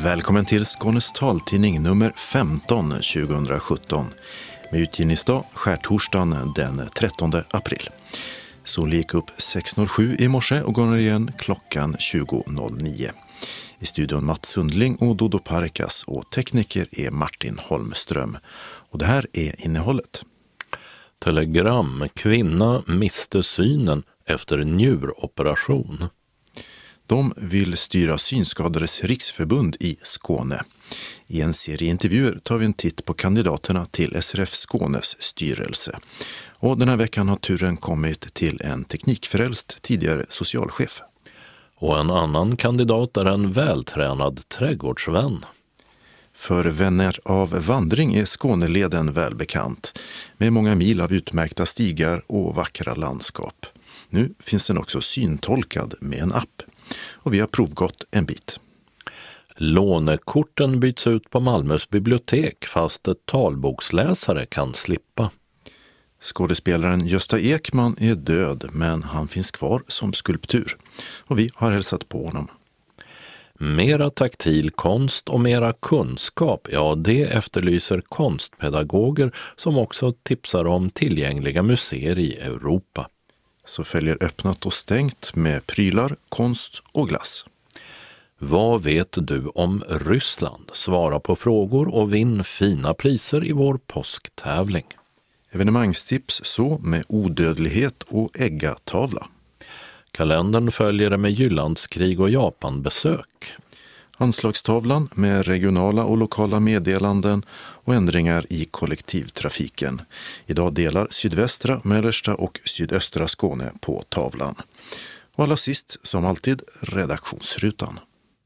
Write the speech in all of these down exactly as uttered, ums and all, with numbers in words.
Välkommen till Skånes taltidning nummer femton tjugohundrasjutton med utgivningsdag skärtorsdagen den trettonde april. Solen gick upp sex noll sju i morse och går ner igen klockan tjugo noll nio. I studion Mats Sundling och Dodo Parkas och tekniker är Martin Holmström. Och det här är innehållet. Telegram: kvinna miste synen efter njuroperation. De vill styra Synskadades riksförbund i Skåne. I en serie intervjuer tar vi en titt på kandidaterna till S R F Skånes styrelse. Och den här veckan har turen kommit till en teknikfrälst tidigare socialchef. Och en annan kandidat är en vältränad trädgårdsvän. För vänner av vandring är Skåneleden välbekant, med många mil av utmärkta stigar och vackra landskap. Nu finns den också syntolkad med en app. Och vi har provgått en bit. Lånekorten byts ut på Malmös bibliotek fast ett talboksläsare kan slippa. Skådespelaren Gösta Ekman är död, men han finns kvar som skulptur. Och vi har hälsat på honom. Mera taktil konst och mera kunskap, ja det efterlyser konstpedagoger som också tipsar om tillgängliga museer i Europa. Så följer öppnat och stängt med prylar, konst och glass. Vad vet du om Ryssland? Svara på frågor och vinn fina priser i vår påsktävling. Evenemangstips så med odödlighet och äggatavla. Kalendern följer det med Jyllandskrig och Japanbesök. Anslagstavlan med regionala och lokala meddelanden och ändringar i kollektivtrafiken. Idag delar sydvästra, mellersta och sydöstra Skåne på tavlan. Och allra sist, som alltid, redaktionsrutan.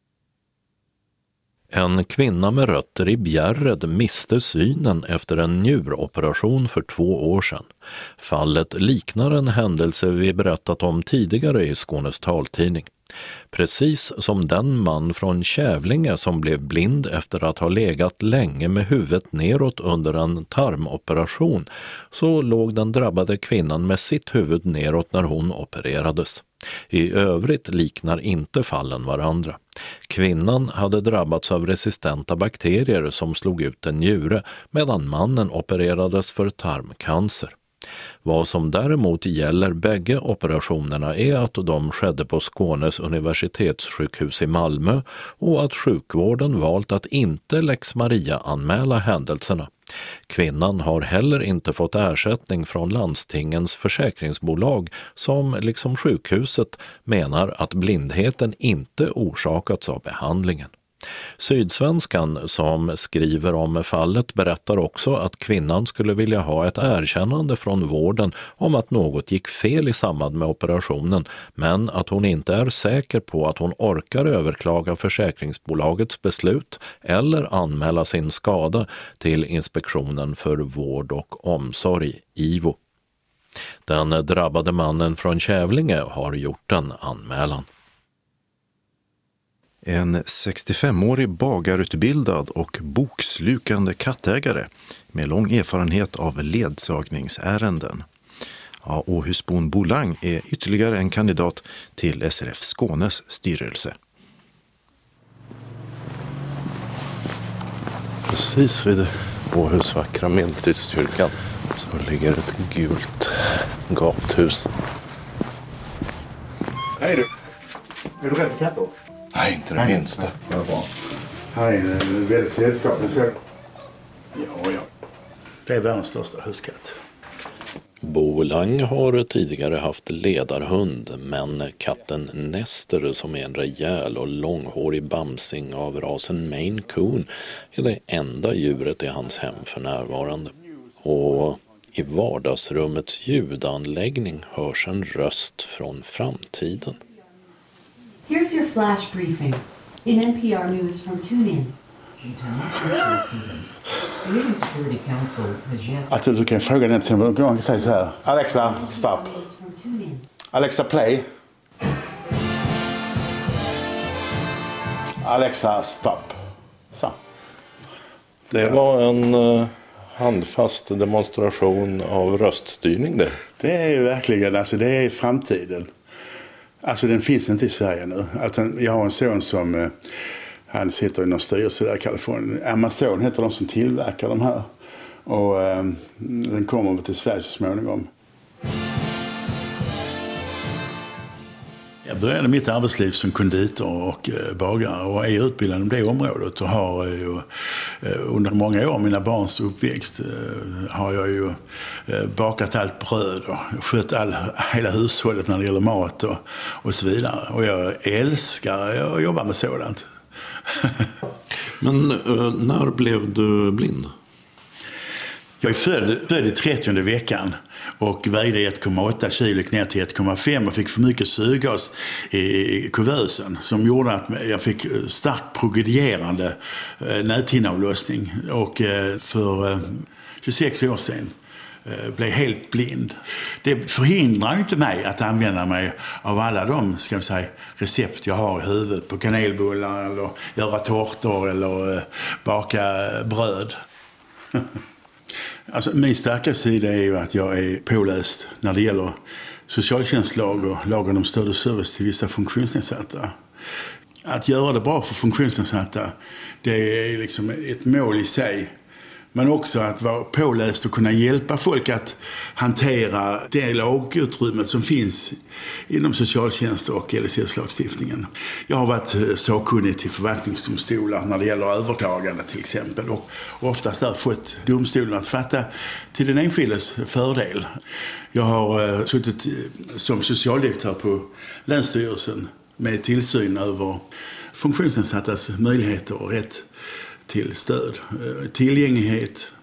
En kvinna med rötter i Bjärred miste synen efter en njuroperation för två år sedan. Fallet liknar en händelse vi berättat om tidigare i Skånes taltidning. Precis som den man från Kävlinge som blev blind efter att ha legat länge med huvudet neråt under en tarmoperation, så låg den drabbade kvinnan med sitt huvud neråt när hon opererades. I övrigt liknar inte fallen varandra. Kvinnan hade drabbats av resistenta bakterier som slog ut en njure, medan mannen opererades för tarmcancer. Vad som däremot gäller bägge operationerna är att de skedde på Skånes universitetssjukhus i Malmö och att sjukvården valt att inte Lex Maria anmäla händelserna. Kvinnan har heller inte fått ersättning från landstingens försäkringsbolag som liksom sjukhuset menar att blindheten inte orsakats av behandlingen. Sydsvenskan som skriver om fallet berättar också att kvinnan skulle vilja ha ett erkännande från vården om att något gick fel i samband med operationen, men att hon inte är säker på att hon orkar överklaga försäkringsbolagets beslut eller anmäla sin skada till Inspektionen för vård och omsorg, I V O. Den drabbade mannen från Kävlinge har gjort en anmälan. En sextiofemårig bagarutbildad och bokslukande kattägare med lång erfarenhet av ledsagningsärenden. Ja, Åhusbon Bolang är ytterligare en kandidat till S R F Skånes styrelse. Precis vid Åhus vackra medeltidskyrkan så ligger ett gult gathus. Hej du! Är du rädd för katter? Nej, inte det minsta. Ja, bra. Här är en väldigt sällskaplig. Ja, ja. Det är världens största huskatt. Bolang har tidigare haft ledarhund, men katten Nester som är en rejäl och långhårig bamsing av rasen Maine Coon är det enda djuret i hans hem för närvarande. Och i vardagsrummets ljudanläggning hörs en röst från framtiden. Here's your flash briefing in N P R News from TuneIn. Att du kan fråga den till mig. Jag kan säga så här. Alexa, stop. Alexa, play. Alexa, stopp. Så. Det var en uh, handfast demonstration av röststyrning det. Det är verkligen, alltså det är framtiden. Alltså den finns inte i Sverige nu. Att jag har en son som Han sitter i någon styrelse där i Kalifornien. Amazon heter de som tillverkar de här. Och eh, den kommer till Sverige så småningom. Jag började mitt arbetsliv som konditor och eh, bagare och är utbildad inom det området och har ju eh, under många år mina barns uppväxt eh, har jag ju eh, bakat allt bröd och skött all, hela hushållet när det gäller mat och, och så vidare. Och jag älskar att jobba med sådant. Men eh, när blev du blind? Jag är född, född i trettionde veckan och vägde ett komma åtta kilo ner till ett komma fem och fick för mycket syrgas i kuvösen som gjorde att jag fick starkt progredierande näthinneavlossning och för tjugosex år sedan blev helt blind. Det förhindrar inte mig att använda mig av alla de ska vi säga, recept jag har i huvudet på kanelbullar eller göra tårtor eller baka bröd. Alltså, min starka sida är ju att jag är påläst när det gäller socialtjänstlag och lagen om stöd och service till vissa funktionsnedsatta. Att göra det bra för funktionsnedsatta, det är liksom ett mål i sig. Men också att vara påläst och kunna hjälpa folk att hantera det lagutrymmet som finns inom socialtjänst och L S S-lagstiftningen. Jag har varit sakkunnig till förvaltningsdomstolar när det gäller överklagande till exempel och oftast där fått domstolen att fatta till den enskildes fördel. Jag har suttit som socialdirektör på Länsstyrelsen med tillsyn över funktionsnedsattas möjligheter och rätt till stöd, tillgänglighet,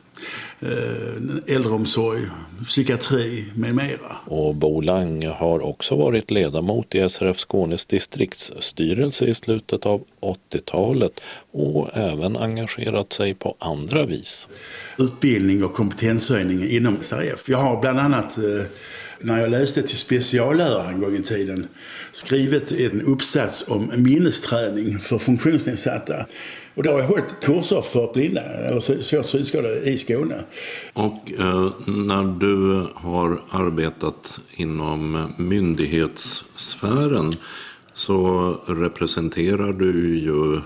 äldreomsorg, psykiatri med mera. Och Bo Lang har också varit ledamot i S R F Skånes distriktsstyrelse i slutet av åttiotalet och även engagerat sig på andra vis. Utbildning och kompetenshöjning inom S R F. Jag har bland annat när jag läste till speciallärare en gång i tiden skrivit en uppsats om minnesträning för funktionsnedsatta. Och då har jag hållit kurser för blinda eller svårt synskadade i Skåne. Och eh, när du har arbetat inom myndighetssfären så representerar du ju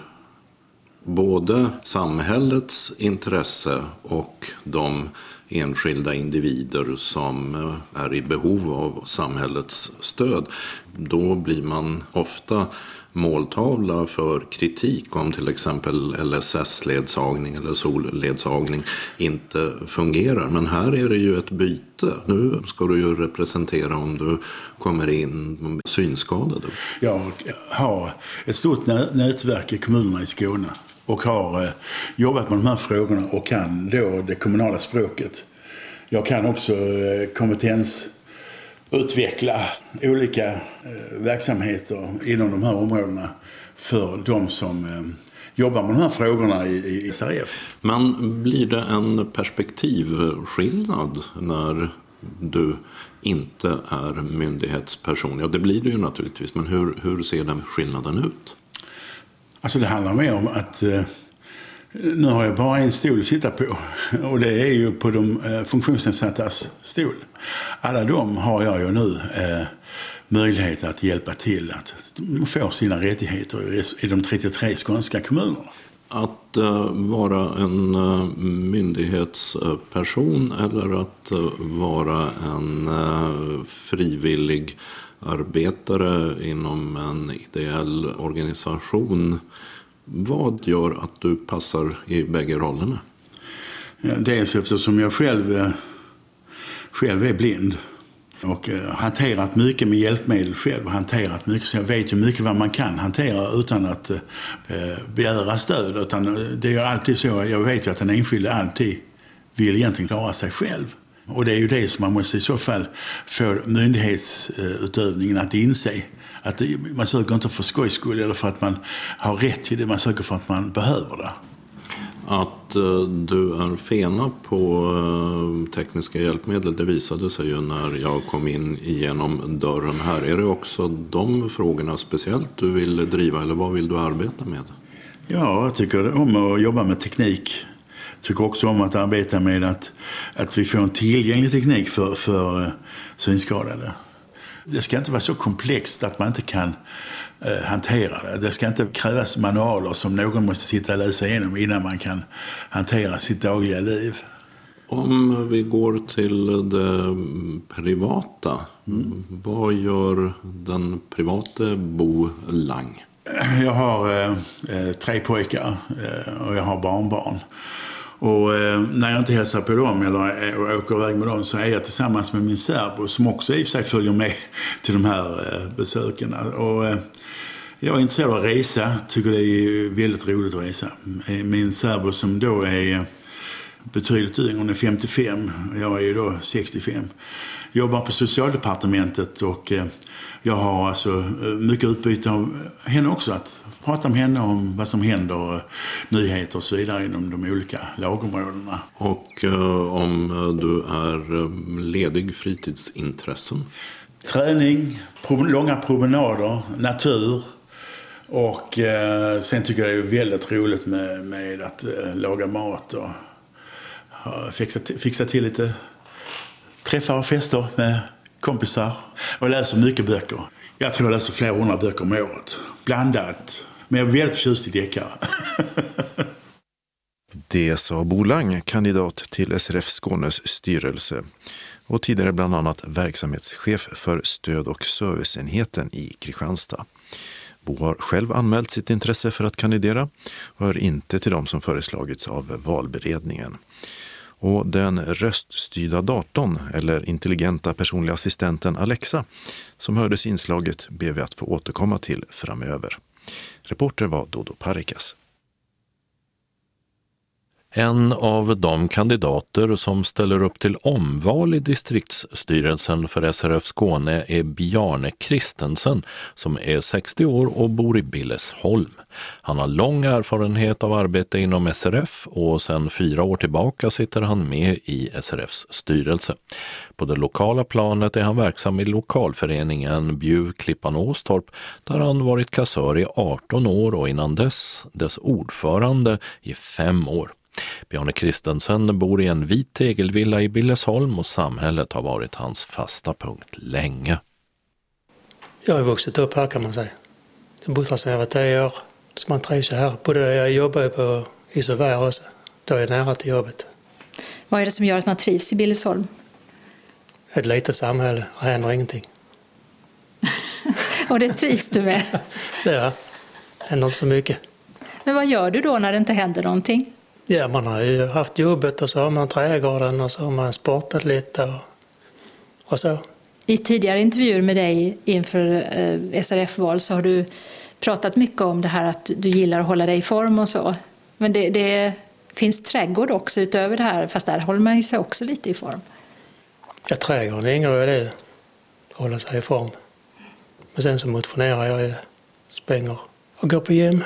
både samhällets intresse och de enskilda individer som är i behov av samhällets stöd. Då blir man ofta måltavla för kritik om till exempel L S S-ledsagning eller solledsagning inte fungerar. Men här är det ju ett byte. Nu ska du ju representera om du kommer in synskadade. Jag har ett stort nätverk i kommunerna i Skåne och har jobbat med de här frågorna och kan då det kommunala språket. Jag kan också kompetens utveckla olika eh, verksamheter inom de här områdena för de som eh, jobbar med de här frågorna i, i S R F. Men blir det en perspektivskillnad när du inte är myndighetsperson? Ja, det blir det ju naturligtvis, men hur, hur ser den skillnaden ut? Alltså det handlar mer om att eh, nu har jag bara en stol att sitta på och det är ju på de eh, funktionsnedsattas stol. Alla de har jag ju nu eh, möjlighet att hjälpa till att få sina rättigheter i, i de trettiotre skånska kommunerna. Att uh, vara en uh, myndighetsperson eller att uh, vara en uh, frivillig arbetare inom en ideell organisation, vad gör att du passar i bägge rollerna? Ja, dels eftersom jag själv, eh, själv är blind och eh, hanterat mycket med hjälpmedel själv och hanterat mycket, så jag vet ju mycket vad man kan hantera utan att eh, begära stöd. Utan det är alltid så, jag vet ju att den enskilde alltid vill egentligen klara sig själv. Och det är ju det som man måste i så fall få myndighetsutövningen att inse. Att man söker inte för skojs skull eller för att man har rätt till det, man söker för att man behöver det. Att uh, du är fena på uh, tekniska hjälpmedel, det visade sig ju när jag kom in igenom dörren här. Är det också de frågorna speciellt du vill driva eller vad vill du arbeta med? Ja, jag tycker om att jobba med teknik. Jag tycker också om att arbeta med att, att vi får en tillgänglig teknik för, för synskadade. Det ska inte vara så komplext att man inte kan eh, hantera det. Det ska inte krävas manualer som någon måste sitta och läsa igenom innan man kan hantera sitt dagliga liv. Om vi går till det privata, mm. vad gör den privata Bo Lang? Jag har eh, tre pojkar eh, och jag har barnbarn. Och eh, när jag inte hälsar på dem eller åker iväg med dem så är jag tillsammans med min särbo som också i och för sig följer med till de här eh, besöken. Och, eh, jag är intresserad av att resa, tycker det är väldigt roligt att resa. Min särbo som då är betydligt yngre, hon är femtiofem, jag är ju då sextiofem. Jobbar på socialdepartementet och eh, jag har alltså mycket utbyte av henne också, att prata med henne om vad som händer, nyheter och så vidare inom de olika lagområdena. Och eh, om du är ledig fritidsintressen? Träning, pro- långa promenader, natur och eh, sen tycker jag det är väldigt roligt med, med att eh, laga mat och fixa till, fixa till lite träffar och fester med kompisar och läser mycket böcker. Jag tror jag läser flera hundra böcker om året. Blandat. Men jag är väldigt förtjust i deckare. Det sa Bo Lang, kandidat till S R F Skånes styrelse och tidigare bland annat verksamhetschef för stöd- och serviceenheten i Kristianstad. Bo har själv anmält sitt intresse för att kandidera och hör inte till dem som föreslagits av valberedningen. Och den röststyrda datorn eller intelligenta personliga assistenten Alexa som hördes i inslaget ber vi att få återkomma till framöver. Reporter var Dodo Parikas. En av de kandidater som ställer upp till omval i distriktsstyrelsen för S R F Skåne är Bjarne Kristensen som är sextio år och bor i Billesholm. Han har lång erfarenhet av arbete inom S R F och sedan fyra år tillbaka sitter han med i S R Fs styrelse. På det lokala planet är han verksam i lokalföreningen Bjuv Klippan Åstorp där han varit kassör i arton år och innan dess dess ordförande i fem år. Bjarne Kristensen bor i en vit tegelvilla i Billesholm och samhället har varit hans fasta punkt länge. Jag har vuxit upp här kan man säga. Jag har bott här sedan jag var tio år. Så man trivs här. Både jag jobbar på Isovär också. Då är jag nära till jobbet. Vad är det som gör att man trivs i Billesholm? Ett litet samhälle och händer ingenting. Och det trivs du med? Ja, händer inte så mycket. Men vad gör du då när det inte händer någonting? Ja, man har ju haft jobbet och så har man trädgården och så har man sportat lite och, och så. I tidigare intervjuer med dig inför eh, S R F-val så har du pratat mycket om det här att du gillar att hålla dig i form och så. Men det, det finns trädgård också utöver det här, fast där håller man sig också lite i form. Ja, trädgården ingår i det, att hålla sig i form. Men sen så motionerar jag, springer och går på gym.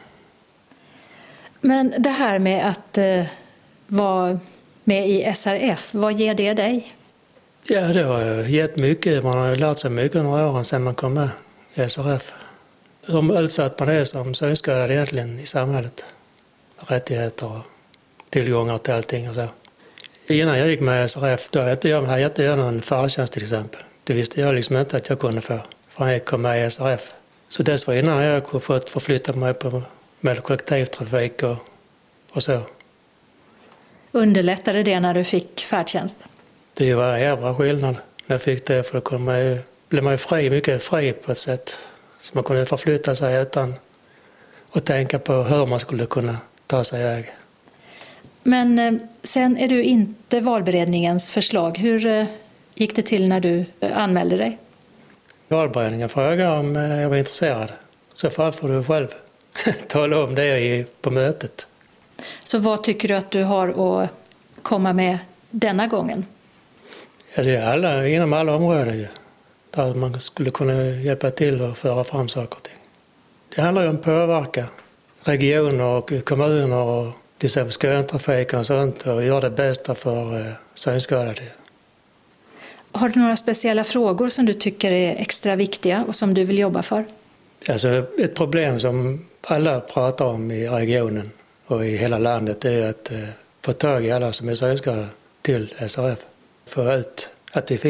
Men det här med att eh, vara med i S R F, vad ger det dig? Ja, det har gett mycket. Man har lärt sig mycket under åren sedan man kom med i S R F. Hur utsatt man är som synskadad egentligen i samhället. Rättigheter och tillgångar till allting och så. Innan jag gick med i S R F, då hade jag, hade jag någon färdtjänst till exempel. Det visste jag liksom inte att jag kunde få för jag kom med i S R F. Så dessförinnan har jag fått förflytta mig på med kollektivtrafik och, och så. Underlättade det när du fick färdtjänst? Det var en jävla skillnad när jag fick det, för då kunde man ju, blev man ju fri, mycket fri på ett sätt. Så man kunde förflytta sig utan att tänka på hur man skulle kunna ta sig iväg. Men eh, sen är du inte valberedningens förslag. Hur eh, gick det till när du eh, anmälde dig? Valberedningen frågade om eh, jag var intresserad. Så fall får du själv tala om det i, på mötet. Så vad tycker du att du har att komma med denna gången? Ja, det är alla, inom alla områden där man skulle kunna hjälpa till och föra fram saker och ting. Det handlar ju om att påverka regioner och kommuner och till exempel sköntrafiken och sånt och göra det bästa för eh, synskadade. Har du några speciella frågor som du tycker är extra viktiga och som du vill jobba för? Alltså ett problem som alla pratar om i regionen och i hela landet är att eh, få tag i alla som är synskadade till S R F. Få ut att vi finns.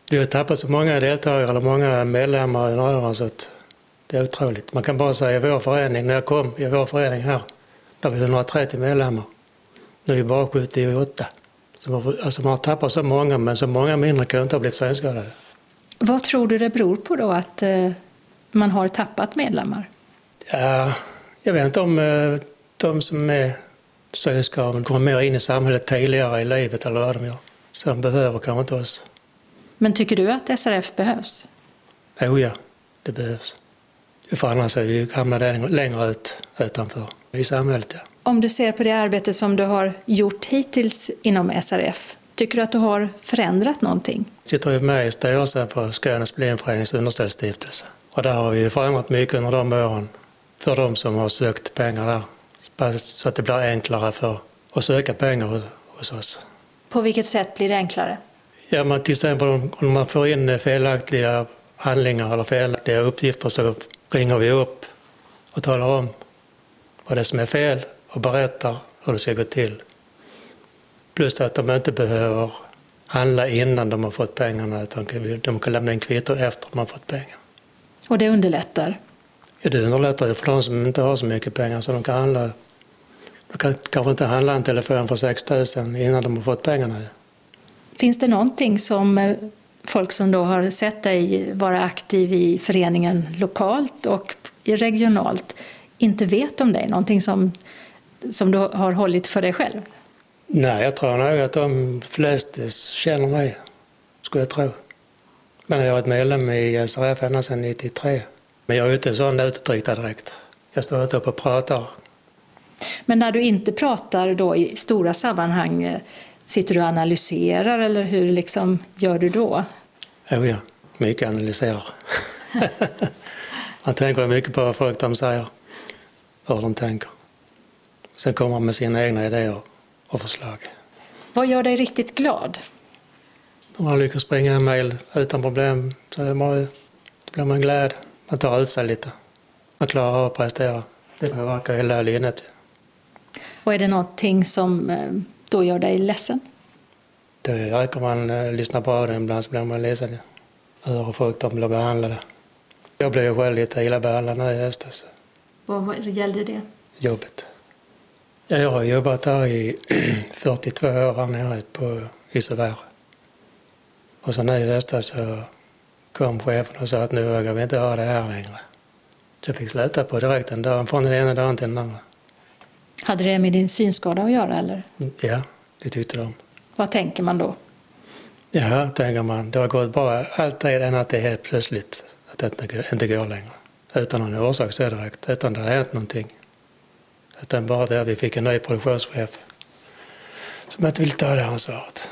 Vi har tappat så många deltagare eller många medlemmar i några år så att det är otroligt. Man kan bara säga i vår förening, när jag kom i vår förening här, där vi hundratrettio medlemmar. Nu är vi bara sjuttioåtta. Så man, alltså man har tappat så många, men så många mindre kan inte ha blivit synskadade. Vad tror du det beror på då att eh, man har tappat medlemmar? Ja, jag vet inte om eh, de som är synskadade kommer mer in i samhället tidigare i livet eller vad de gör. Så de behöver kanske inte oss. Men tycker du att S R F behövs? Jo, ja, det behövs. För annars är vi hamnar längre ut utanför i samhället. Ja. Om du ser på det arbete som du har gjort hittills inom S R F, tycker du att du har förändrat någonting? Jag sitter ju med i styrelsen för Skånes Blindenförenings understödsstiftelse. Och där har vi förändrat mycket under de åren för de som har sökt pengar där. Så att det blir enklare för att söka pengar hos oss. På vilket sätt blir det enklare? Ja, man, till exempel om man får in felaktiga handlingar eller felaktiga uppgifter så ringer vi upp och talar om vad det är som är fel och berättar hur det ska gå till. Plus att de inte behöver handla innan de har fått pengarna utan de kan lämna en kvitto efter de har fått pengar. Och det underlättar? Ja, det underlättar för de som inte har så mycket pengar så de kan handla. De kan kanske inte handla en telefon för sex tusen innan de har fått pengarna. Finns det någonting som folk som då har sett dig vara aktiv i föreningen lokalt och regionalt inte vet om dig? Någonting som, som du har hållit för dig själv? Nej, jag tror nog att de flesta känner mig, skulle jag tro. Men jag har varit medlem i S R F ända sedan nittiotre. Men jag är inte sån utåtriktad direkt. Jag står inte upp och pratar. Men när du inte pratar då i stora sammanhang, sitter du och analyserar eller hur liksom gör du då? Jo, ja. Mycket analyserar. Man tänker mycket på vad folk de säger. Hur de tänker. Sen kommer man med sina egna idéer och förslag. Vad gör dig riktigt glad? Om man lyckas springa en mejl utan problem så är det bara, då blir man glad. Man tar ut sig lite. Man klarar av att prestera. Det påverkar hela linnet. Och är det någonting som då gör dig ledsen? Det räcker man eh, lyssnar på det ibland så blir man ledsen. Hur folk de blir behandlade. Jag blev själv lite illa behandlad nu i höstas. Vad gällde det? Jobbet. Jag har jobbat här i fyrtiotvå år här nere på Isovär. Och så nu i höstas så kom chefen och sa att nu vågar vi inte ha det här längre. Så jag fick sluta på direkt en dag, från den ena dagen till den andra. Hade det med din synskada att göra eller? Ja, det tyckte de. Vad tänker man då? Ja, tänker man. Det har gått bra alltid än att det är helt plötsligt att det inte, inte går längre. Utan någon orsak så direkt. Utan det har hänt någonting. Utan bara det att vi fick en ny produktionschef som inte vill ta det ansvaret.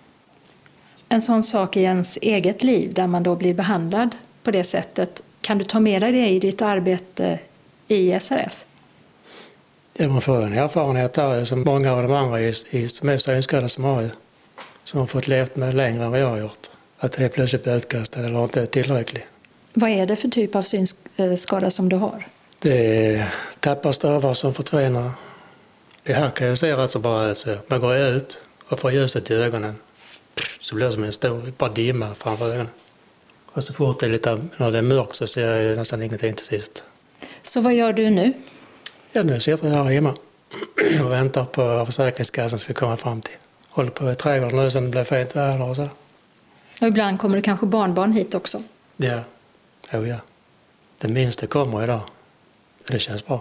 En sån sak i ens eget liv där man då blir behandlad på det sättet. Kan du ta med dig det i ditt arbete i S R F? Ja, man får en erfarenhet där som många av de andra i, i, som är synskadade som har, som har fått levt med längre än vad jag har gjort. Att det är plötsligt blir utkastad eller inte är tillräckligt. Vad är det för typ av synskada som du har? Det är tappar stavar som försvinner. Det här kan jag se rätt så bra ut. Man går ut och får ljuset i ögonen. Så blir det som en stor bara dimma framför ögonen. Och så fort det är lite, när det är mörkt så ser jag nästan ingenting till sist. Så vad gör du nu? Ja, nu sitter jag här hemma och väntar på vad Försäkringskassan ska komma fram till. Håller på i trädgården nu så det blir fint väder och så. Och ibland kommer det kanske barnbarn hit också? Ja, oh, ja. Det minsta kommer idag. Det känns bra.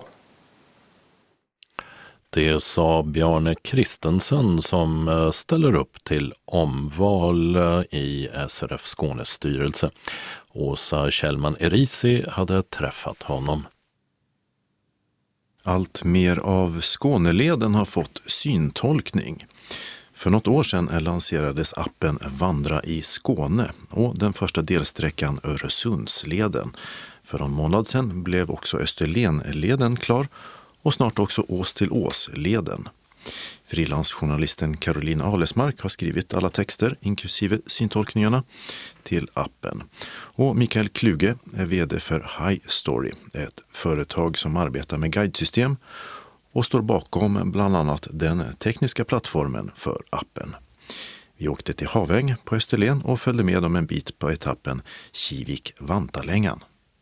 Det sa Bjarne Kristensen som ställer upp till omval i S R F Skånes styrelse. Åsa Kjellman Erisi hade träffat honom. Allt mer av Skåneleden har fått syntolkning. För något år sedan lanserades appen Vandra i Skåne och den första delsträckan Öresundsleden. För en månad sedan blev också Österlenleden klar och snart också Ås till Ås-leden. Frilansjournalisten Caroline Alesmark har skrivit alla texter, inklusive syntolkningarna, till appen. Och Mikael Kluge är vd för High Story, ett företag som arbetar med guidesystem och står bakom bland annat den tekniska plattformen för appen. Vi åkte till Haväng på Österlen och följde med dem en bit på etappen Kivik-Vantalängan.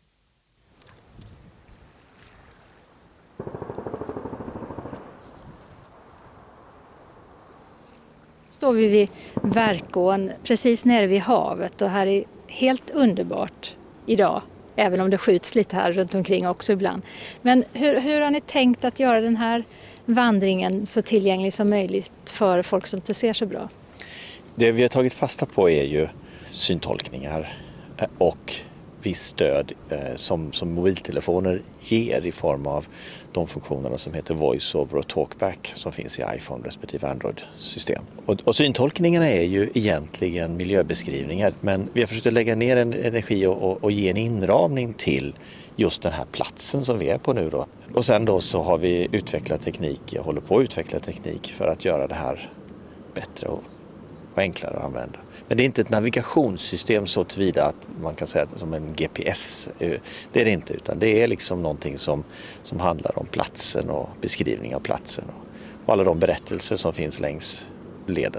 Står vi vid Verkån precis nere vid havet och här är helt underbart idag. Även om det skjuts lite här runt omkring också ibland. Men hur, hur har ni tänkt att göra den här vandringen så tillgänglig som möjligt för folk som inte ser så bra? Det vi har tagit fasta på är ju syntolkningar och viss stöd som, som mobiltelefoner ger i form av de funktionerna som heter voice-over och talkback som finns i iPhone respektive Android-system. Och, och syntolkningarna är ju egentligen miljöbeskrivningar, men vi har försökt lägga ner en energi och, och, och ge en inramning till just den här platsen som vi är på nu då. Och sen då så har vi utvecklat teknik, jag håller på att utveckla teknik för att göra det här bättre och, och enklare att använda. Men det är inte ett navigationssystem så tillvida att man kan säga att det är som en G P S. Det är det inte, utan det är liksom någonting som, som handlar om platsen och beskrivning av platsen och, och alla de berättelser som finns längs leden.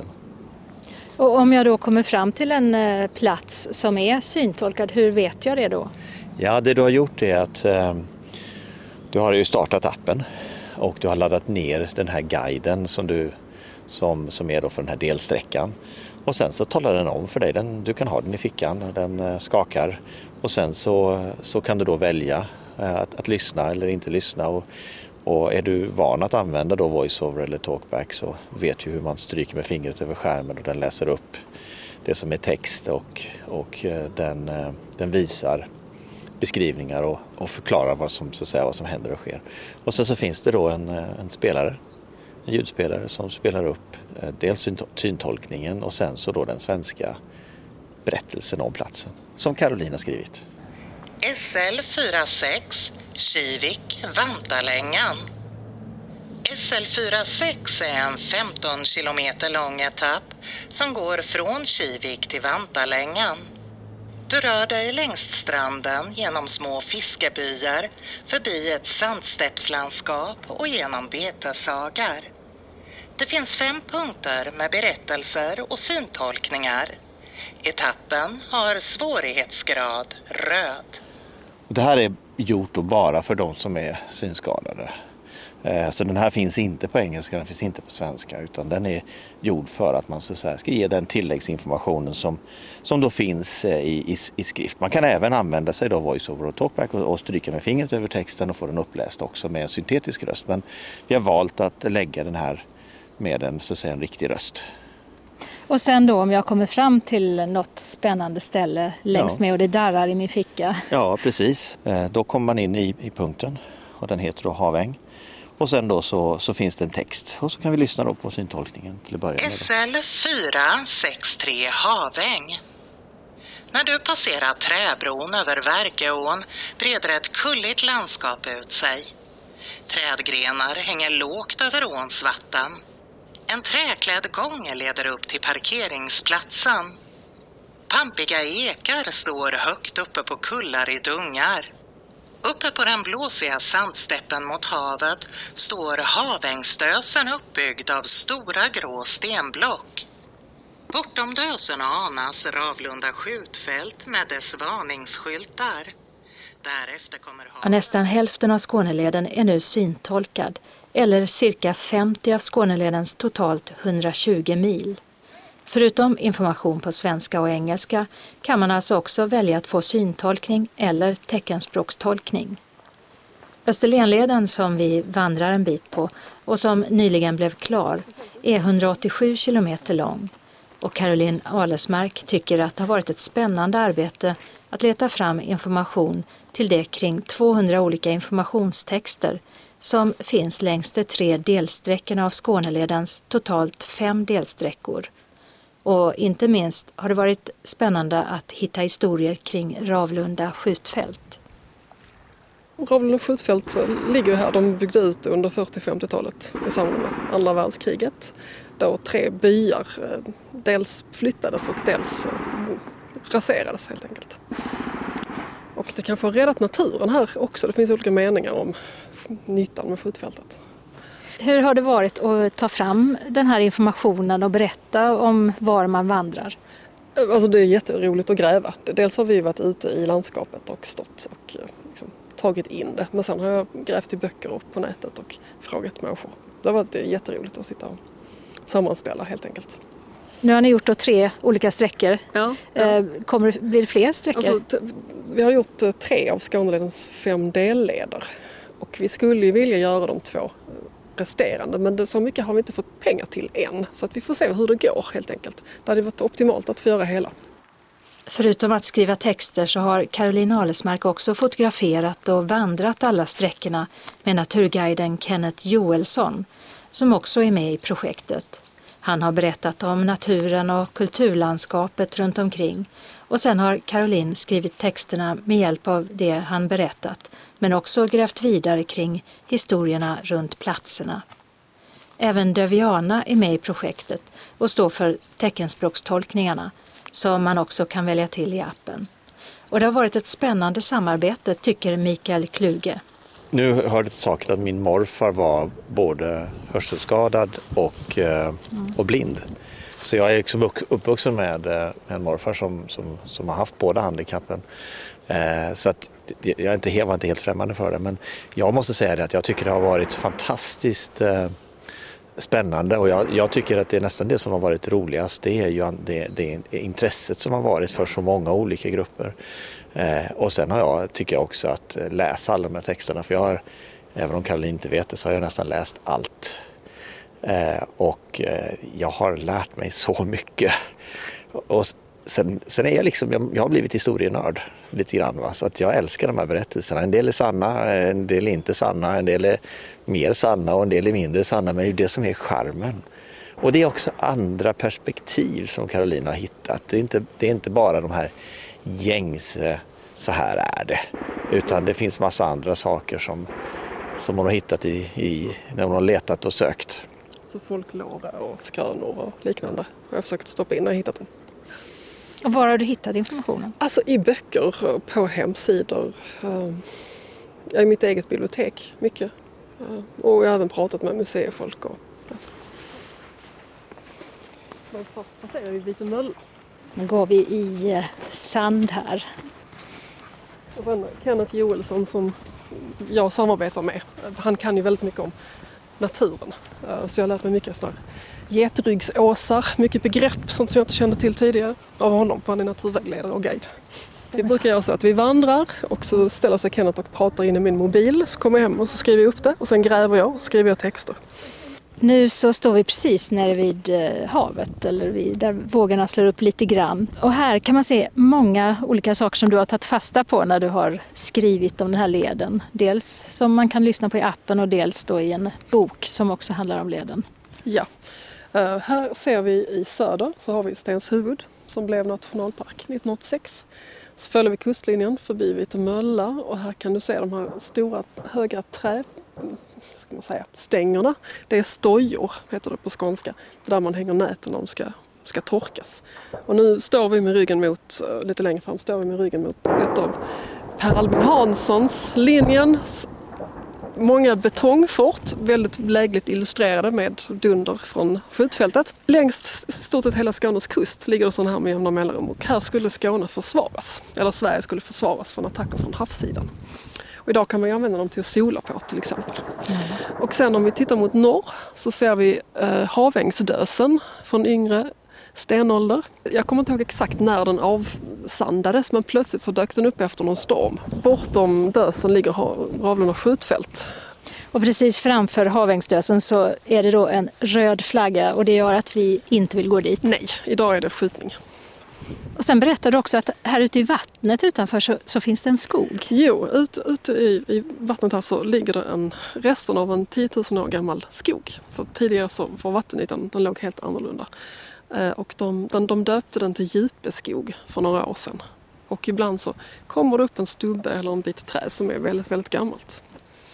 Och om jag då kommer fram till en plats som är syntolkad, hur vet jag det då? Ja, det du har gjort är att eh, du har ju startat appen och du har laddat ner den här guiden som, du, som, som är då för den här delsträckan. Och sen så talar den om för dig, den, du kan ha den i fickan, den skakar och sen så, så kan du då välja att, att lyssna eller inte lyssna och, och är du van att använda då voiceover eller talkback så vet du hur man stryker med fingret över skärmen och den läser upp det som är text och, och den, den visar beskrivningar och, och förklarar vad som, så att säga, vad som händer och sker. Och sen så finns det då en, en spelare, en ljudspelare som spelar upp dels syntolkningen och sen så då den svenska berättelsen om platsen som Caroline har skrivit. S L fyrtiosex Kivik Vantalängan. S L fyrtiosex är en femton kilometer lång etapp som går från Kivik till Vantalängan. Du rör dig längs stranden genom små fiskebyar, förbi ett sandsteppslandskap och genom beteshagar. Det finns fem punkter med berättelser och syntolkningar. Etappen har svårighetsgrad röd. Det här är gjort då bara för de som är synskadade. Så den här finns inte på engelska, den finns inte på svenska, utan den är gjord för att man så att säga ska ge den tilläggsinformationen som, som då finns i, i, i skrift. Man kan även använda sig av voiceover och talkback och, och stryka med fingret över texten och få den uppläst också med en syntetisk röst. Men vi har valt att lägga den här med en, så att säga, en riktig röst. Och sen då om jag kommer fram till något spännande ställe längs ja. med och det darrar i min ficka. Ja, precis. Då kommer man in i, i punkten och den heter då Haväng. Och sen då så, så finns det en text och så kan vi lyssna då på syntolkningen till att börja med. S L fyra sex tre Haväng. När du passerar träbron över Verkån breder ett kulligt landskap ut sig. Trädgrenar hänger lågt över åns vatten. En träklädd gång leder upp till parkeringsplatsen. Pampiga ekar står högt uppe på kullar i dungar. Uppe på den blåsiga sandsteppen mot havet står Havängsdösen uppbyggd av stora grå stenblock. Bortom dösen anas Ravlunda skjutfält med dess varningsskyltar. Därefter kommer ja, nästan hälften av Skåneleden är nu syntolkad, eller cirka femtio av Skåneledens totalt hundratjugo mil. Förutom information på svenska och engelska kan man alltså också välja att få syntolkning eller teckenspråkstolkning. Österlenleden som vi vandrar en bit på och som nyligen blev klar är hundraåttiosju kilometer lång. Och Caroline Alesmark tycker att det har varit ett spännande arbete att leta fram information till det kring tvåhundra olika informationstexter som finns längs de tre delsträckorna av Skåneledens totalt fem delsträckor. Och inte minst har det varit spännande att hitta historier kring Ravlunda skjutfält. Ravlunda skjutfält ligger här. De byggde ut under fyrtio- och femtiotalet i samband med andra världskriget. Då tre byar dels flyttades och dels raserades helt enkelt. Och det kanske har räddat naturen här också. Det finns olika meningar om nyttan med skjutfältet. Hur har det varit att ta fram den här informationen och berätta om var man vandrar? Alltså det är jätteroligt att gräva. Dels har vi varit ute i landskapet och stått och liksom tagit in det. Men sen har jag grävt i böcker och på nätet och frågat människor. Det har varit jätteroligt att sitta och sammanställa helt enkelt. Nu har ni gjort då tre olika sträckor. Ja, ja. Kommer det, blir det fler sträckor? Alltså, t- vi har gjort uh, tre av Skåneledens fem delleder. Och vi skulle ju vilja göra de två resterande. Men det, så mycket har vi inte fått pengar till än. Så att vi får se hur det går helt enkelt. Det hade varit optimalt att få göra hela. Förutom att skriva texter så har Caroline Alesmark också fotograferat och vandrat alla sträckorna med naturguiden Kenneth Joelsson, som också är med i projektet. Han har berättat om naturen och kulturlandskapet runt omkring. Och sen har Caroline skrivit texterna med hjälp av det han berättat, men också grävt vidare kring historierna runt platserna. Även Döviana är med i projektet och står för teckenspråkstolkningarna, som man också kan välja till i appen. Och det har varit ett spännande samarbete, tycker Mikael Kluge. Nu hör det till saken att min morfar var både hörselskadad och, eh, och blind. Så jag är liksom uppvuxen med, med en morfar som, som, som har haft båda handikappen. Eh, så att jag, är inte, jag var inte helt främmande för det. Men jag måste säga det att jag tycker det har varit fantastiskt eh, spännande. Och jag, jag tycker att det är nästan det som har varit roligast. Det är ju det, det intresset som har varit för så många olika grupper. Eh, och sen har jag, tycker jag också att läsa alla de här texterna. För jag har, även om Caroline inte vet det, så har jag nästan läst allt. Eh, och eh, jag har lärt mig så mycket. Och sen, sen är jag liksom, jag, jag har blivit historienörd lite grann. Va? Så att jag älskar de här berättelserna. En del är sanna, en del är inte sanna, en del är mer sanna och en del är mindre sanna. Men det är det som är charmen. Och det är också andra perspektiv som Caroline har hittat. Det är inte, det är inte bara de här gängse, så här är det. Utan det finns massa andra saker som, som hon har hittat i, i, när hon har letat och sökt. Så folklore och skrönor och liknande. Jag har försökt stoppa in och hittat dem. Och var har du hittat informationen? Alltså i böcker, på hemsidor. I mitt eget bibliotek, mycket. Och jag har även pratat med museifolk. Och, ja. Men först passerar vi Vita Mölla. Nu går vi i sand här. Och sen Kenneth Joelsson som jag samarbetar med. Han kan ju väldigt mycket om naturen. Så jag har lärt mig mycket sådär getryggsåsar, mycket begrepp som jag inte kände till tidigare av honom. Han är naturvägledare och guide. Vi brukar göra så att vi vandrar och så ställer sig Kenneth och pratar in i min mobil. Så kommer jag hem och så skriver jag upp det och sen gräver jag och skriver jag texter. Nu så står vi precis nere vid havet, eller vid, där vågorna slår upp lite grann. Och här kan man se många olika saker som du har tagit fasta på när du har skrivit om den här leden. Dels som man kan lyssna på i appen och dels då i en bok som också handlar om leden. Ja, uh, här ser vi i söder så har vi Stenshuvud som blev nationalpark nittonhundraåttiosex. Så följer vi kustlinjen förbi Vita Mölla och här kan du se de här stora höga trä, ska man säga, stängerna. Det är stojor, heter det på skånska, där man hänger näten när de ska, ska torkas. Och nu står vi med ryggen mot, lite längre fram står vi med ryggen mot ett av Per Albin Hanssons linjen. Många betongfort, väldigt lägligt illustrerade med dunder från skjutfältet. Längst stort sett hela Skånes kust ligger det sådana här med jämna mellanrum och här skulle Skåne försvaras. Eller Sverige skulle försvaras från attacker från havssidan. Och idag kan man ju använda dem till att sola på till exempel. Mm. Och sen om vi tittar mot norr så ser vi eh, Havängsdösen från yngre stenålder. Jag kommer inte ihåg exakt när den avsandades men plötsligt så dök den upp efter någon storm. Bortom Dösen ligger Ravlunda skjutfält. Och precis framför Havängsdösen så är det då en röd flagga och det gör att vi inte vill gå dit. Nej, idag är det skjutning. Och sen berättade du också att här ute i vattnet utanför så, så finns det en skog. Jo, ute ut i, i vattnet här så ligger det en, resten av en tiotusen år gammal skog. För tidigare så var vattenytan, den låg helt annorlunda. Eh, och de, de, de döpte den till djupeskog för några år sedan. Och ibland så kommer det upp en stubbe eller en bit träd som är väldigt, väldigt gammalt.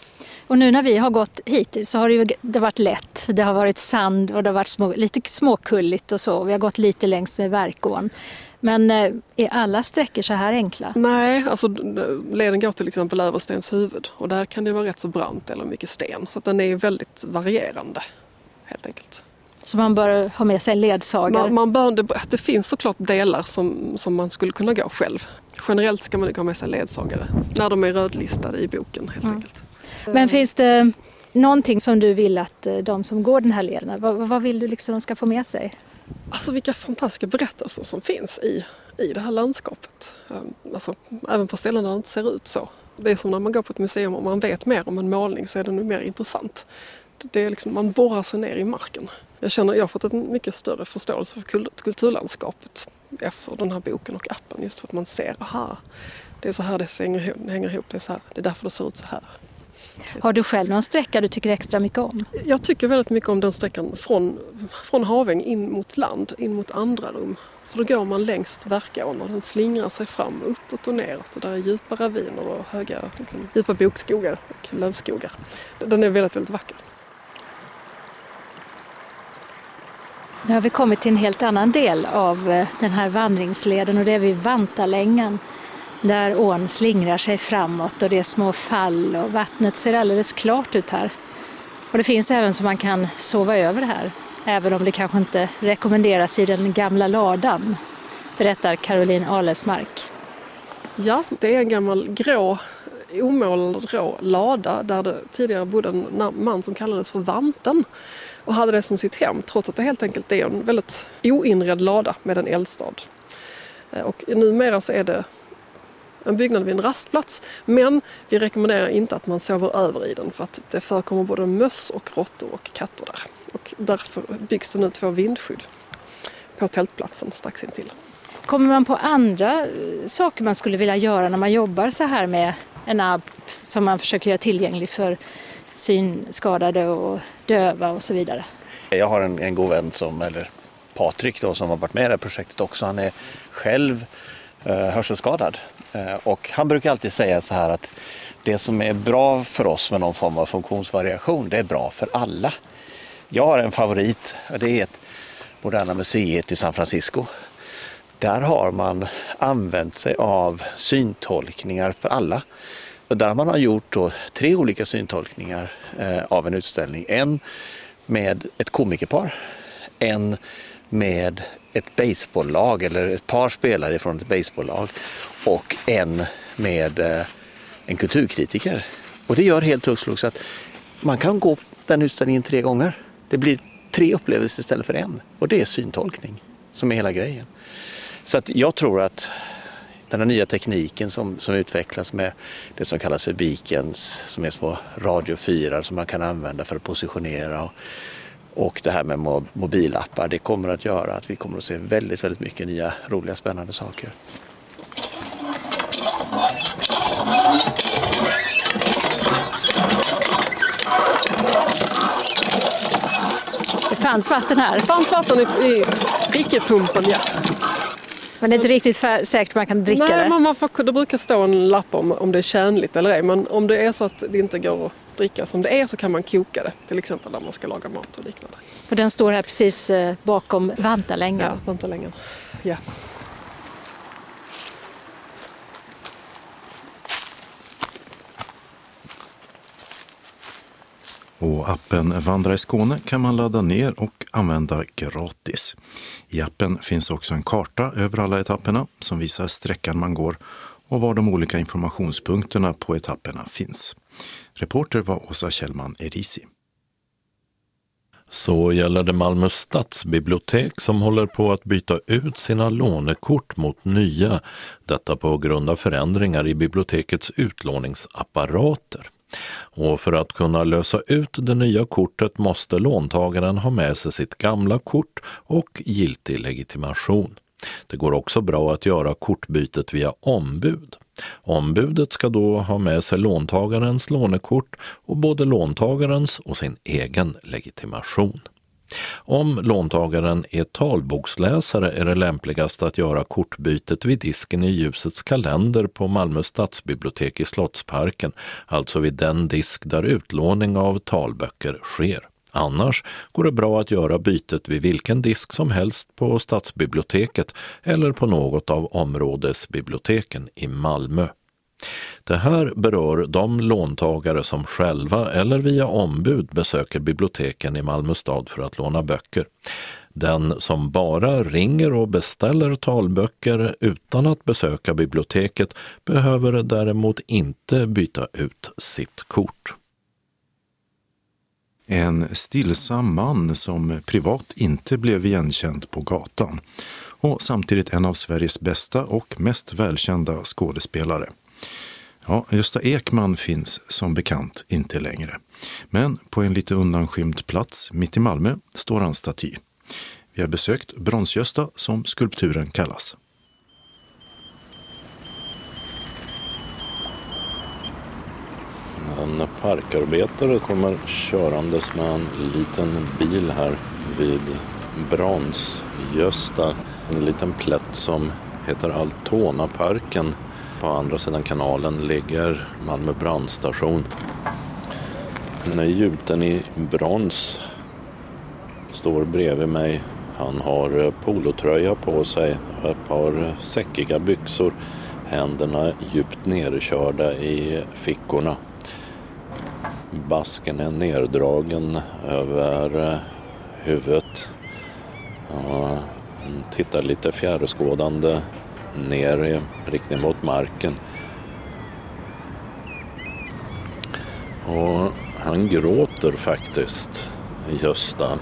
Och nu när vi har gått hit så har det ju det varit lätt. Det har varit sand och det har varit små, lite småkulligt och så. Vi har gått lite längs med Verkån. Men är alla sträckor så här enkla? Nej, alltså leden går till exempel över Stens huvud och där kan det vara rätt så brant eller mycket sten. Så att den är väldigt varierande helt enkelt. Så man bör ha med sig en ledsagare? Man, man bör, det, det finns såklart delar som, som man skulle kunna gå själv. Generellt ska man ha med sig ledsagare när de är rödlistade i boken helt mm. enkelt. Men finns det någonting som du vill att de som går den här leden, vad, vad vill du liksom ska få med sig? Alltså vilka fantastiska berättelser som finns i, i det här landskapet. Alltså, även på ställen där det inte ser ut så. Det är som när man går på ett museum och man vet mer om en målning så är den mer intressant. Det är liksom, man borrar sig ner i marken. Jag känner jag har fått en mycket större förståelse för kulturlandskapet efter den här boken och appen. Just för att man ser, aha, det är så här det hänger, hänger ihop, det är, så här, det är därför det ser ut så här. Har du själv någon sträcka du tycker extra mycket om? Jag tycker väldigt mycket om den sträckan från, från Haväng in mot land, in mot andra rum. För då går man längst Verkån och den slingrar sig fram uppåt och neråt. Och där är djupa raviner och höga, liksom, djupa bokskogar och lövskogar. Den är väldigt, väldigt vacker. Nu har vi kommit till en helt annan del av den här vandringsleden och det är vid Vantalängan. Där ån slingrar sig framåt och det är små fall och vattnet ser alldeles klart ut här. Och det finns även så man kan sova över här, även om det kanske inte rekommenderas i den gamla ladan, berättar Caroline Alesmark. Ja, det är en gammal grå, omålad grå lada där det tidigare bodde en man som kallades för Vanten och hade det som sitt hem, trots att det helt enkelt är en väldigt oinredd lada med en eldstad. Och numera så är det en byggnad vid en rastplats, men vi rekommenderar inte att man sover över i den för att det förekommer både möss och råttor och katter där. Och därför byggs det nu två vindskydd på tältplatsen strax intill. Kommer man på andra saker man skulle vilja göra när man jobbar så här med en app som man försöker göra tillgänglig för synskadade och döva och så vidare? Jag har en, en god vän som, eller Patrik då, som har varit med i det här projektet också. Han är själv eh, hörselskadad. Eh, och han brukar alltid säga så här att det som är bra för oss med någon form av funktionsvariation, det är bra för alla. Jag har en favorit, det är ett Moderna museet i San Francisco. Där har man använt sig av syntolkningar för alla. Och där man har gjort då tre olika syntolkningar eh, av en utställning. En med ett komikerpar, en med ett baseballlag eller ett par spelare från ett baseballlag och en med eh, en kulturkritiker. Och det gör helt hux att man kan gå den utställningen tre gånger. Det blir tre upplevelser istället för en. Och det är syntolkning som är hela grejen. Så att jag tror att den här nya tekniken som, som utvecklas med det som kallas för beacons, som är små radiofyrar som man kan använda för att positionera och, och det här med mo- mobilappar, det kommer att göra att vi kommer att se väldigt, väldigt mycket nya, roliga, spännande saker. Det fanns vatten här. Det fanns vatten i, i drickepumpen, ja. Men det är inte riktigt för, säkert man kan dricka. Nej, det. Man, man får, det brukar stå en lapp om, om det är tjänligt eller ej. Men om det är så att det inte går att dricka som det är så kan man koka det. Till exempel när man ska laga mat och liknande. Och den står här precis bakom Vantalängan. Ja, Vantalängan. Ja. Och appen Vandra i Skåne kan man ladda ner och använda gratis. I appen finns också en karta över alla etapperna som visar sträckan man går och var de olika informationspunkterna på etapperna finns. Reporter var Åsa Kjellman Erisi. Så gäller det Malmö stadsbibliotek som håller på att byta ut sina lånekort mot nya. Detta på grund av förändringar i bibliotekets utlåningsapparater. Och för att kunna lösa ut det nya kortet måste låntagaren ha med sig sitt gamla kort och giltig legitimation. Det går också bra att göra kortbytet via ombud. Ombudet ska då ha med sig låntagarens lånekort och både låntagarens och sin egen legitimation. Om låntagaren är talboksläsare är det lämpligast att göra kortbytet vid disken i Ljusets kalender på Malmö stadsbibliotek i Slottsparken, alltså vid den disk där utlåning av talböcker sker. Annars går det bra att göra bytet vid vilken disk som helst på stadsbiblioteket eller på något av områdesbiblioteken i Malmö. Det här berör de låntagare som själva eller via ombud besöker biblioteken i Malmö stad för att låna böcker. Den som bara ringer och beställer talböcker utan att besöka biblioteket behöver däremot inte byta ut sitt kort. En stillsam man som privat inte blev igenkänd på gatan och samtidigt en av Sveriges bästa och mest välkända skådespelare. Ja, Gösta Ekman finns som bekant inte längre. Men på en lite undanskymd plats mitt i Malmö står hans staty. Vi har besökt Brons-Gösta som skulpturen kallas. En parkarbetare kommer körandes med en liten bil här vid Brons-Gösta. En liten plätt som heter Altonaparken. På andra sidan kanalen ligger Malmö brandstation. Den är gjuten i brons. Står bredvid mig. Han har polotröja på sig, ett par säckiga byxor. Händerna djupt nerkörda i fickorna. Basken är nerdragen över huvudet. Ja, han tittar lite fjärrskådande ner i riktning mot marken. Och han gråter faktiskt, Gösta.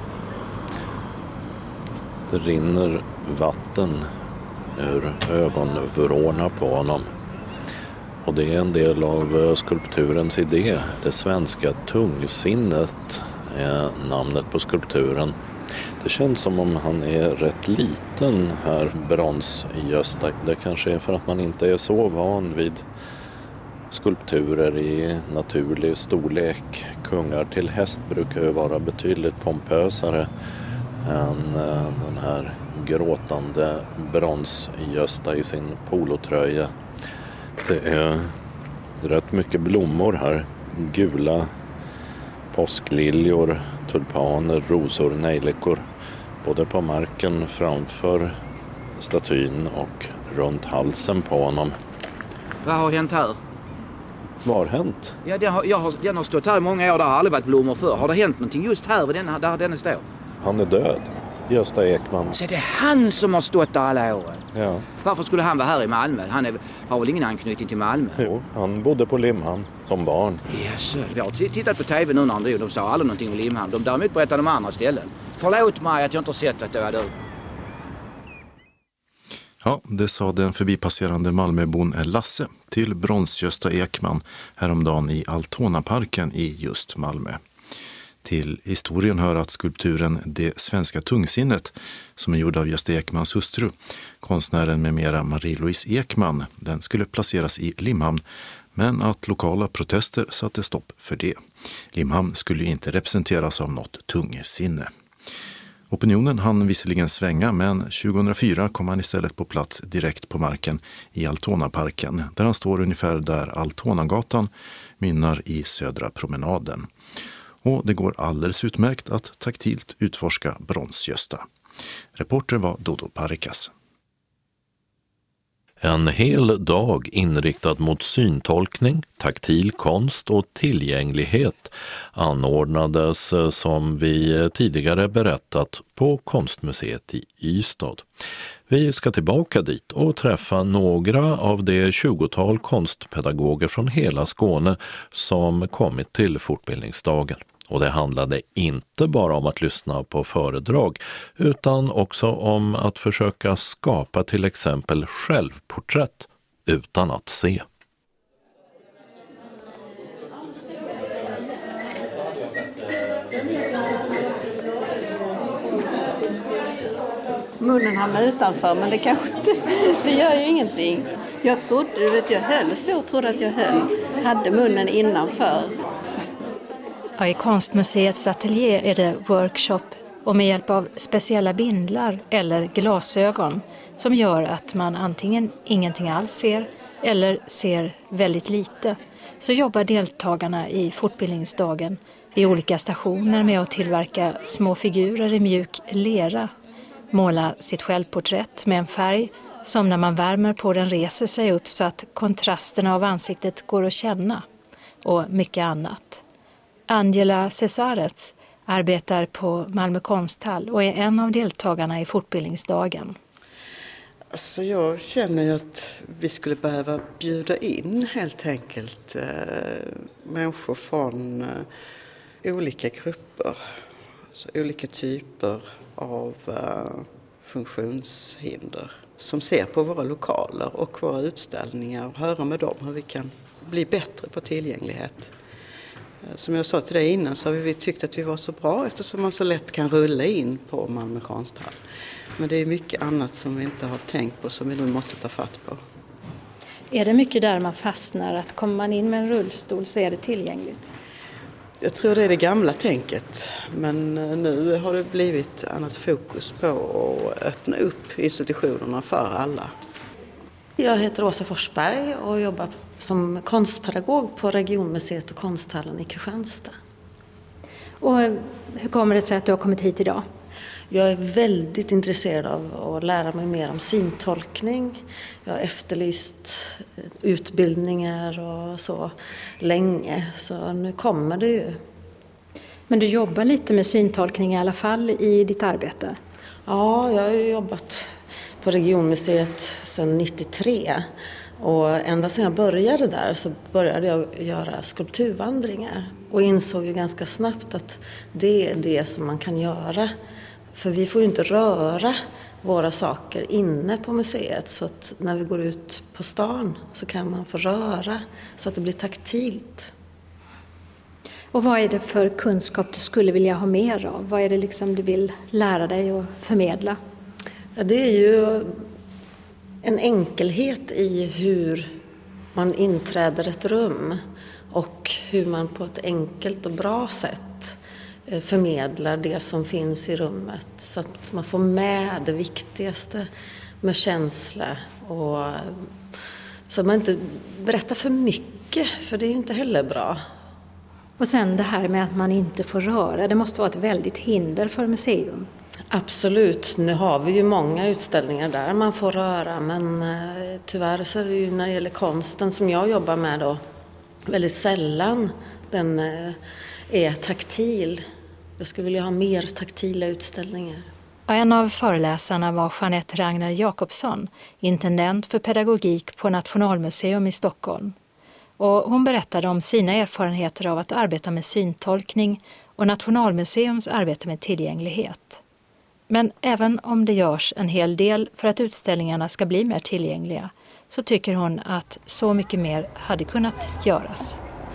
Det rinner vatten ur ögonvrårna på honom. Och det är en del av skulpturens idé. Det svenska tungsinnet är namnet på skulpturen. Det känns som om han är rätt liten här, Brons-Gösta. Det kanske är för att man inte är så van vid skulpturer i naturlig storlek. Kungar till häst brukar ju vara betydligt pompösare än den här gråtande Brons-Gösta i sin polotröja. Det är rätt mycket blommor här. Gula påskliljor, tulpaner, rosor, nejlikor. Både på marken framför statyn och runt halsen på honom. Vad har hänt här? Vad har hänt? Ja, den har, jag har, den har stått här i många år, där har aldrig varit blommor för. Har det hänt någonting just här vid den, där den står? Han är död. Gösta Ekman. Så det är han som har stått där alla åren? Ja. Varför skulle han vara här i Malmö? Han är, har väl ingen anknytning till Malmö? Jo, han bodde på Limhamn som barn. Yes. Jag har tittat på tv nu när han dog. De sa aldrig någonting om Limhamn. De däremot berättade om andra ställen. Förlåt mig att jag inte har sett att det var du. Ja, det sa den förbipasserande Malmöbon Lasse till Brons-Gösta Ekman häromdagen i Altonaparken i just Malmö. Till historien hör att skulpturen Det svenska tungsinnet, som är gjord av Gösta Ekmans hustru, konstnären med mera Marie-Louise Ekman, den skulle placeras i Limhamn, men att lokala protester satte stopp för det. Limhamn skulle inte representeras av något tungsinne. Opinionen hann visserligen svänga, men tjugohundrafyra kom han istället på plats direkt på marken i Altonaparken, där han står ungefär där Altonagatan mynnar i Södra promenaden. Och det går alldeles utmärkt att taktilt utforska Brons-Gösta. Reporter var Dodo Parikas. En hel dag inriktad mot syntolkning, taktil konst och tillgänglighet anordnades, som vi tidigare berättat, på Konstmuseet i Ystad. Vi ska tillbaka dit och träffa några av de tjugotal konstpedagoger från hela Skåne som kommit till fortbildningsdagen. Och det handlade inte bara om att lyssna på föredrag utan också om att försöka skapa till exempel självporträtt utan att se. Munnen hamnar utanför, men det kanske inte, det gör ju ingenting. Jag trodde, du vet, jag höll så, trodde att jag höll, hade munnen innanför. Ja, i Konstmuseets ateljé är det workshop och med hjälp av speciella bindlar eller glasögon som gör att man antingen ingenting alls ser eller ser väldigt lite, så jobbar deltagarna i fortbildningsdagen vid olika stationer med att tillverka små figurer i mjuk lera, måla sitt självporträtt med en färg som när man värmer på den reser sig upp så att kontrasterna av ansiktet går att känna, och mycket annat. Angela Cesarets arbetar på Malmö konsthall och är en av deltagarna i fortbildningsdagen. Alltså jag känner ju att vi skulle behöva bjuda in helt enkelt eh, människor från eh, olika grupper, alltså olika typer av eh, funktionshinder som ser på våra lokaler och våra utställningar och höra med dem hur vi kan bli bättre på tillgänglighet. Som jag sa till dig innan så har vi tyckt att vi var så bra eftersom man så lätt kan rulla in på Malmö konsthall. Men det är mycket annat som vi inte har tänkt på som vi nu måste ta fatt på. Är det mycket där man fastnar, att kommer man in med en rullstol så är det tillgängligt? Jag tror det är det gamla tänket, men nu har det blivit annat fokus på att öppna upp institutionerna för alla. Jag heter Åsa Forsberg och jobbar som konstpedagog på Regionmuseet och konsthallen i Kristianstad. Och hur kommer det sig att du har kommit hit idag? Jag är väldigt intresserad av att lära mig mer om syntolkning. Jag har efterlyst utbildningar och så länge, så nu kommer det ju. Men du jobbar lite med syntolkning i alla fall i ditt arbete? Ja, jag har jobbat på Regionmuseet sedan nittiotre. Och ända sedan jag började där så började jag göra skulpturvandringar. Och insåg ju ganska snabbt att det är det som man kan göra. För vi får ju inte röra våra saker inne på museet. Så att när vi går ut på stan så kan man få röra så att det blir taktilt. Och vad är det för kunskap du skulle vilja ha mer av? Vad är det liksom du vill lära dig och förmedla? Ja, det är ju en enkelhet i hur man inträder ett rum och hur man på ett enkelt och bra sätt förmedlar det som finns i rummet så att man får med det viktigaste med känsla och så att man inte berättar för mycket, för det är ju inte heller bra. Och sen det här med att man inte får röra, det måste vara ett väldigt hinder för museum. Absolut, nu har vi ju många utställningar där man får röra, men eh, tyvärr så är det ju när det gäller konsten som jag jobbar med då väldigt sällan den eh, är taktil. Jag skulle vilja ha mer taktila utställningar. Och en av föreläsarna var Jeanette Ragnar Jakobsson, intendent för pedagogik på Nationalmuseum i Stockholm. Och hon berättade om sina erfarenheter av att arbeta med syntolkning och Nationalmuseums arbete med tillgänglighet. Men även om det görs en hel del för att utställningarna ska bli mer tillgängliga så tycker hon att så mycket mer hade kunnat göras.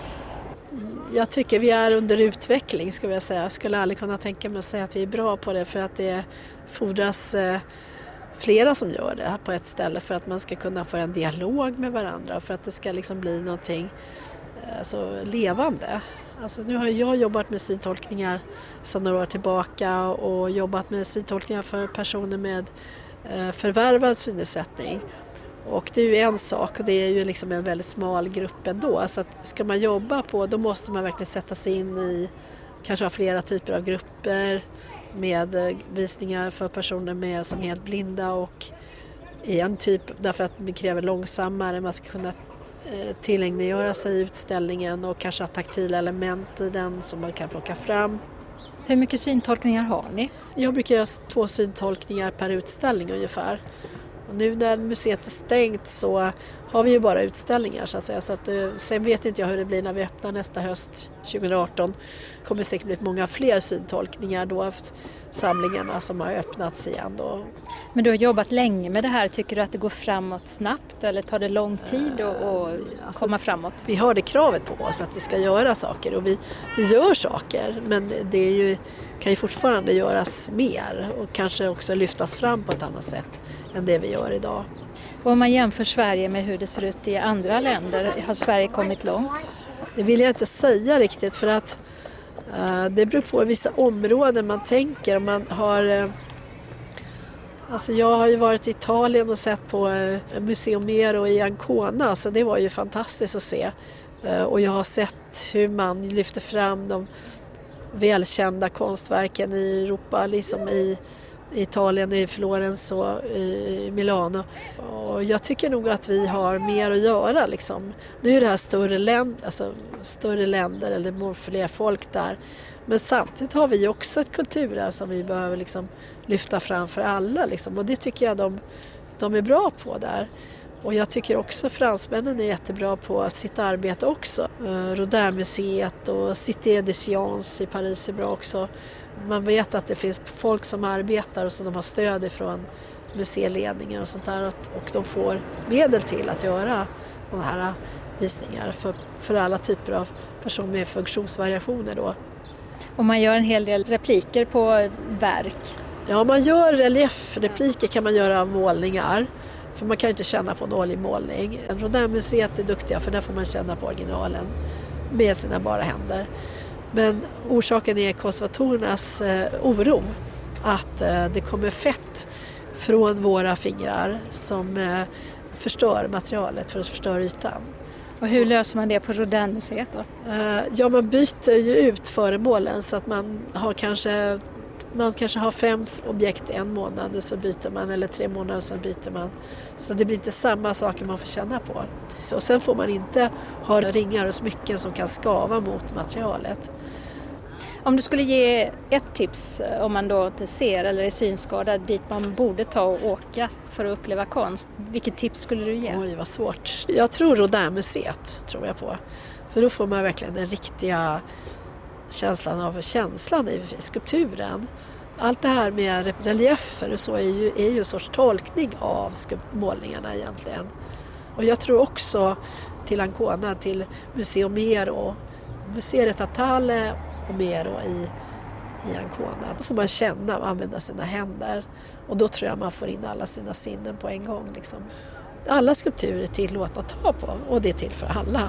Jag tycker vi är under utveckling, skulle jag säga. Jag skulle aldrig kunna tänka mig att säga att vi är bra på det, för att det fordras eh, flera som gör det här på ett ställe för att man ska kunna få en dialog med varandra och för att det ska liksom bli någonting eh, så levande. Alltså nu har jag jobbat med syntolkningar sedan några år tillbaka och jobbat med syntolkningar för personer med eh, förvärvad synnedsättning. Och det är ju en sak och det är ju liksom en väldigt smal grupp ändå. Så att ska man jobba på, då måste man verkligen sätta sig in i, kanske ha flera typer av grupper med visningar för personer med, som är helt blinda och i en typ därför att det kräver långsammare, man ska kunna tillägna sig utställningen och kanske ha taktila element i den som man kan plocka fram. Hur mycket syntolkningar har ni? Jag brukar göra två syntolkningar per utställning ungefär. Och nu när museet är stängt så har vi ju bara utställningar så att säga. Så att, sen vet inte jag hur det blir när vi öppnar nästa höst tjugo arton. Det kommer säkert bli många fler syntolkningar då efter samlingarna som har öppnats igen då. Men du har jobbat länge med det här. Tycker du att det går framåt snabbt eller tar det lång tid att alltså, komma framåt? Vi har det kravet på oss att vi ska göra saker och vi, vi gör saker, men det är ju, kan ju fortfarande göras mer och kanske också lyftas fram på ett annat sätt än det vi gör idag. Och om man jämför Sverige med hur det ser ut i andra länder, har Sverige kommit långt? Det vill jag inte säga riktigt, för att Det beror på vissa områden man tänker. Man har, alltså jag har ju varit i Italien och sett på Museo Mero i Ancona, så det var ju fantastiskt att se. Och jag har sett hur man lyfter fram de välkända konstverken i Europa, liksom i Italien, i Florens och i Milano. Och jag tycker nog att vi har mer att göra. Liksom. Nu är det här större, länd, alltså större länder eller fler folk där. Men samtidigt har vi också ett kulturarv som vi behöver liksom lyfta fram för alla. Liksom. Och det tycker jag de, de är bra på där. Och jag tycker också fransmännen är jättebra på sitt arbete också. Rodin-museet och Cité des Sciences i Paris är bra också. Man vet att det finns folk som arbetar och som de har stöd ifrån museiledningar och sånt där. Och de får medel till att göra de här visningar för, för alla typer av personer med funktionsvariationer då. Och man gör en hel del repliker på verk. Ja, man gör reliefrepliker kan man göra av målningar. För man kan ju inte känna på en oljemålning. Rodin-museet är duktiga för där får man känna på originalen med sina bara händer. Men orsaken är konservatorernas eh, oro att eh, det kommer fett från våra fingrar som eh, förstör materialet för att förstöra ytan. Och hur löser man det på Rodin-museet då? Eh, ja, man byter ju ut föremålen så att man har kanske Man kanske har fem objekt en månad och så byter man, eller tre månader och så byter man. Så det blir inte samma saker man får känna på. Och sen får man inte ha ringar och smycken som kan skava mot materialet. Om du skulle ge ett tips om man då inte ser eller är synskadad dit man borde ta och åka för att uppleva konst, vilket tips skulle du ge? Oj, vad svårt. Jag tror Rodin-museet tror jag på. För då får man verkligen den riktiga känslan av känslan i skulpturen. Allt det här med reliefer och så är ju, är ju en sorts tolkning av målningarna egentligen. Och jag tror också till Ancona, till Museo Mero, Museo Statale och Mero i, i Ancona. Då får man känna och använda sina händer. Och då tror jag man får in alla sina sinnen på en gång. Liksom. Alla skulpturer är tillåtna att ta på och det är till för alla.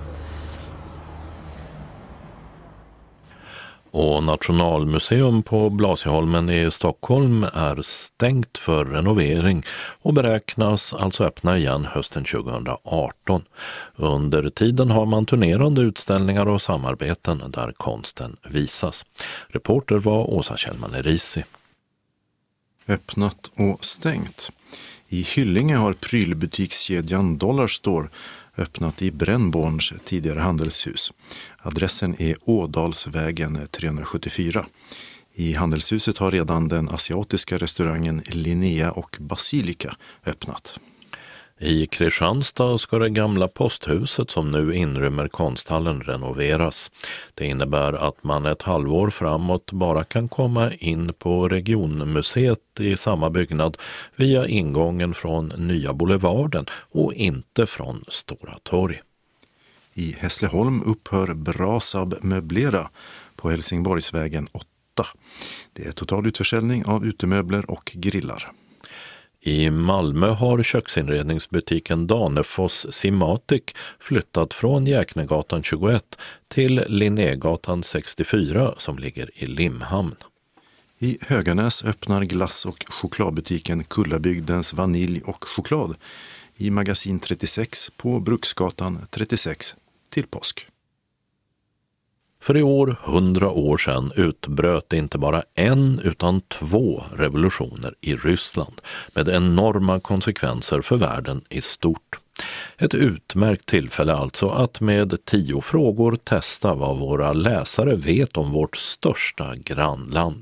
Och Nationalmuseum på Blasieholmen i Stockholm är stängt för renovering och beräknas alltså öppna igen hösten tjugohundraarton. Under tiden har man turnerande utställningar och samarbeten där konsten visas. Reporter var Åsa Kjellman-Erisi. Öppnat och stängt. I Hyllinge har prylbutikskedjan Dollarstore öppnat i Brännborns tidigare handelshus. Adressen är Ådalsvägen trehundrasjuttiofyra. I handelshuset har redan den asiatiska restaurangen Linnea och Basilika öppnat. I Kristianstad ska det gamla posthuset som nu inrymmer konsthallen renoveras. Det innebär att man ett halvår framåt bara kan komma in på regionmuseet i samma byggnad via ingången från Nya Boulevarden och inte från Stora torg. I Hässleholm upphör Brasab möblera på Helsingborgsvägen åtta. Det är total utförsäljning av utemöbler och grillar. I Malmö har köksinredningsbutiken Danefors Simatic flyttat från Jäknegatan tjugoett till Linnégatan sextiofyra som ligger i Limhamn. I Höganäs öppnar glass- och chokladbutiken Kullabygdens vanilj och choklad i magasin trettiosex på Bruksgatan trettiosex till påsk. För i år, hundra år sedan, utbröt inte bara en utan två revolutioner i Ryssland med enorma konsekvenser för världen i stort. Ett utmärkt tillfälle alltså att med tio frågor testa vad våra läsare vet om vårt största grannland.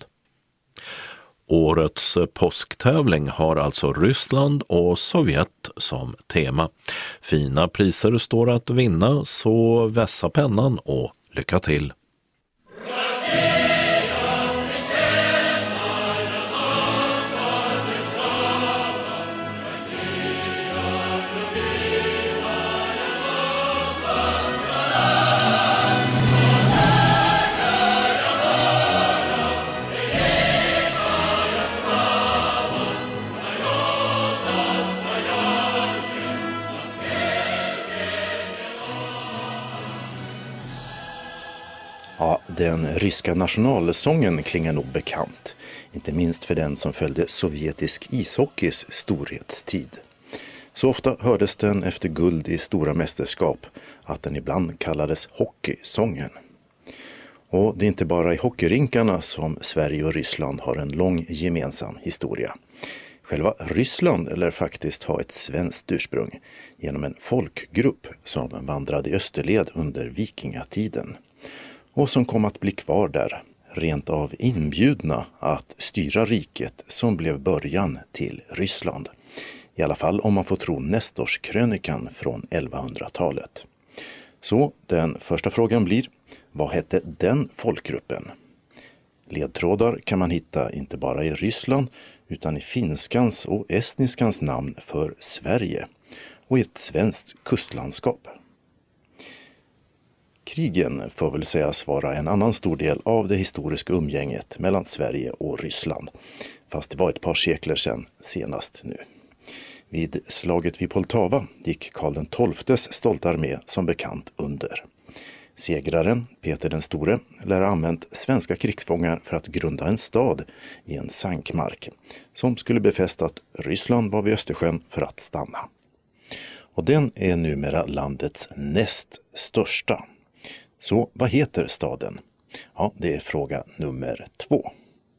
Årets påsktävling har alltså Ryssland och Sovjet som tema. Fina priser står att vinna, så vässa pennan och lycka till! Ja, den ryska nationalsången klingar nog bekant. Inte minst för den som följde sovjetisk ishockeys storhetstid. Så ofta hördes den efter guld i stora mästerskap att den ibland kallades hockeysången. Och det är inte bara i hockeyrinkarna som Sverige och Ryssland har en lång gemensam historia. Själva Ryssland lär faktiskt ha ett svenskt ursprung genom en folkgrupp som vandrade i österled under vikingatiden och som kom att bli kvar där, rent av inbjudna att styra riket som blev början till Ryssland. I alla fall om man får tro Nestorskrönikan från elvahundratalet. Så den första frågan blir, vad hette den folkgruppen? Ledtrådar kan man hitta inte bara i Ryssland utan i finskans och estniskans namn för Sverige och i ett svenskt kustlandskap. Krigen får väl sägas vara en annan stor del av det historiska umgänget mellan Sverige och Ryssland, fast det var ett par sekler sedan senast nu. Vid slaget vid Poltava gick Karl den tolftes stolta armé som bekant under. Segraren, Peter den store, lär ha använt svenska krigsfångar för att grunda en stad i en sankmark som skulle befästa att Ryssland var vid Östersjön för att stanna. Och den är numera landets näst största. Så vad heter staden? Ja, det är fråga nummer två.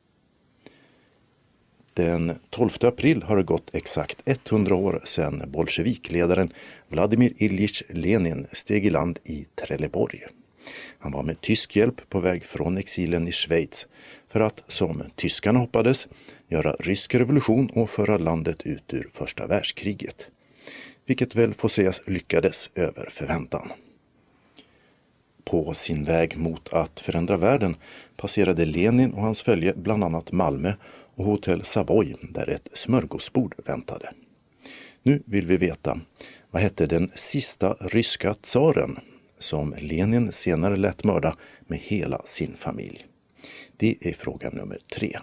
Den tolfte april har det gått exakt hundra år sedan bolsjevikledaren Vladimir Iljitj Lenin steg i land i Trelleborg. Han var med tysk hjälp på väg från exilen i Schweiz för att, som tyskarna hoppades, göra rysk revolution och föra landet ut ur första världskriget. Vilket väl får sägas lyckades över förväntan. På sin väg mot att förändra världen passerade Lenin och hans följe bland annat Malmö och hotell Savoy där ett smörgåsbord väntade. Nu vill vi veta, vad hette den sista ryska tsaren som Lenin senare lät mörda med hela sin familj? Det är fråga nummer tre.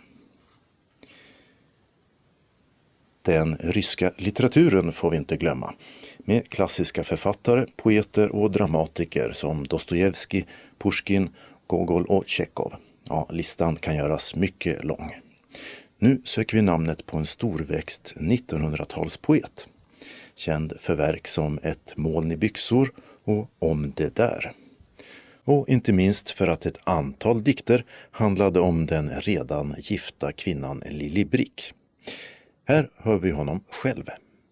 Den ryska litteraturen får vi inte glömma, med klassiska författare, poeter och dramatiker som Dostojevskij, Pushkin, Gogol och Tjechov. Ja, listan kan göras mycket lång. Nu söker vi namnet på en storväxt nittonhundratalspoet, känd för verk som Ett moln i byxor och Om det där. Och inte minst för att ett antal dikter handlade om den redan gifta kvinnan Lili Brick. Här hör vi honom själv.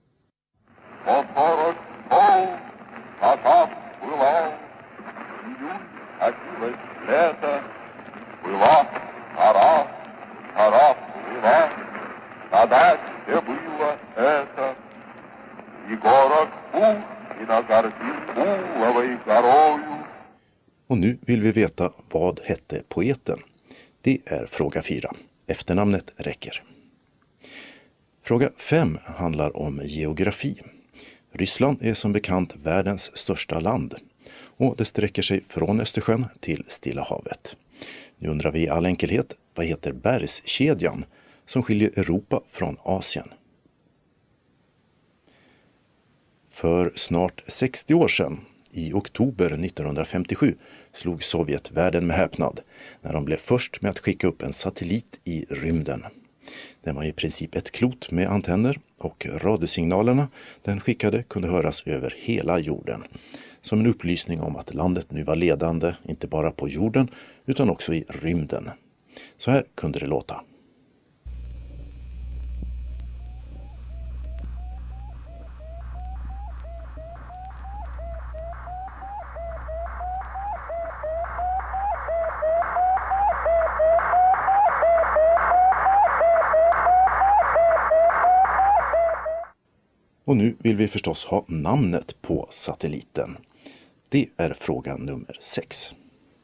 Och nu vill vi veta, vad hette poeten? Det är fråga fyra. Efternamnet räcker. Fråga fem handlar om geografi. Ryssland är som bekant världens största land och det sträcker sig från Östersjön till Stilla havet. Nu undrar vi i all enkelhet, vad heter bergskedjan som skiljer Europa från Asien? För snart sextio år sedan, i oktober nittonhundrafemtiosju, slog Sovjet världen med häpnad när de blev först med att skicka upp en satellit i rymden. Den var i princip ett klot med antenner och radiosignalerna den skickade kunde höras över hela jorden. Som en upplysning om att landet nu var ledande inte bara på jorden utan också i rymden. Så här kunde det låta. Och nu vill vi förstås ha namnet på satelliten. Det är fråga nummer sex.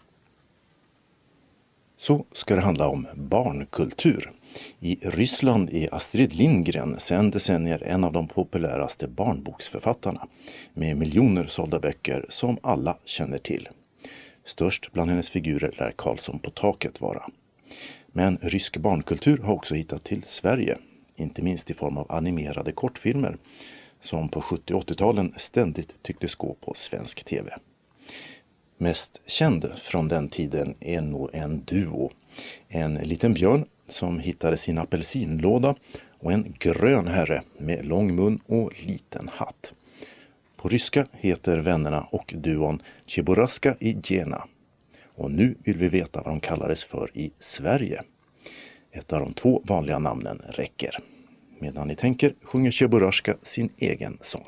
Så ska det handla om barnkultur. I Ryssland är Astrid Lindgren sedan decennier en av de populäraste barnboksförfattarna med miljoner sålda böcker som alla känner till. Störst bland hennes figurer lär Karlsson på taket vara. Men rysk barnkultur har också hittat till Sverige, inte minst i form av animerade kortfilmer som på sjuttio- och åttio-talen ständigt tycktes gå på svensk tv. Mest känd från den tiden är nog en duo. En liten björn som hittade sin apelsinlåda och en grön herre med lång mun och liten hatt. På ryska heter vännerna och duon Cheburaska i Jena. Och nu vill vi veta vad de kallades för i Sverige. Ett av de två vanliga namnen räcker. Medan ni tänker sjunger Cheburaska sin egen sång.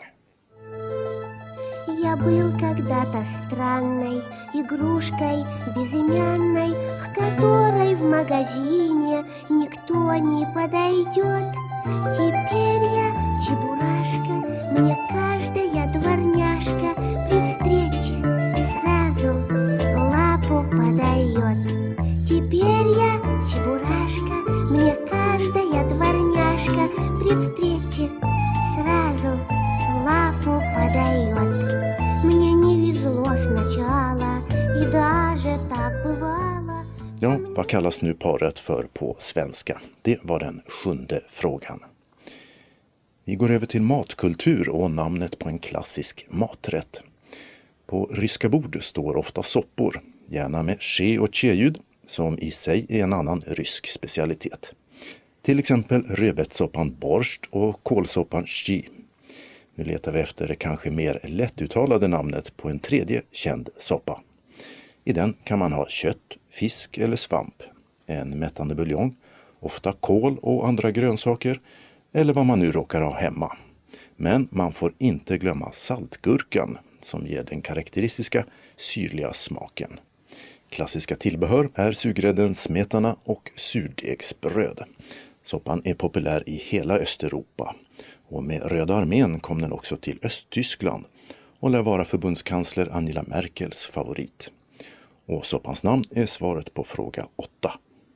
Я был когда-то странной игрушкой безымянной, к которой в магазине никто не подойдет. Теперь я Чебурашка, мне каждая дворняжка при встрече сразу лапу подает. Теперь я Чебурашка, мне каждая дворняжка при встрече сразу лапу подает. Мне не везло сначала, и даже так бывало. Ja, vad kallas nu paret för på svenska? Det var den sjunde frågan. Vi går över till matkultur och namnet på en klassisk maträtt. På ryska bord står ofta soppor, gärna med ske och tje-ljud, som i sig är en annan rysk specialitet. Till exempel rödbetssoppan borscht och kålsoppan chi. Nu letar vi efter det kanske mer lättuttalade namnet på en tredje känd soppa. I den kan man ha kött, fisk eller svamp, en mättande buljong, ofta kål och andra grönsaker eller vad man nu råkar ha hemma. Men man får inte glömma saltgurkan som ger den karaktäristiska syrliga smaken. Klassiska tillbehör är sugrädden smetana och surdegsbröd. Soppan är populär i hela Östeuropa. Och med Röda armén kom den också till Östtyskland och lär vara förbundskansler Angela Merkels favorit. Och soppans namn är svaret på fråga åtta.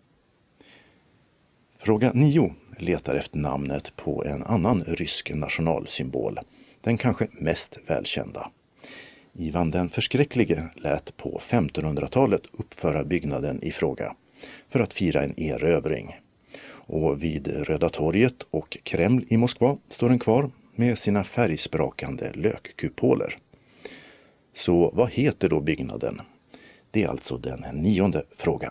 Fråga nio letar efter namnet på en annan rysk nationalsymbol, den kanske mest välkända. Ivan den förskräcklige lät på femtonhundratalet uppföra byggnaden i fråga för att fira en erövring. Och vid Röda torget och Kreml i Moskva står den kvar med sina färgsprakande lökkupoler. Så vad heter då byggnaden? Det är alltså den nionde frågan.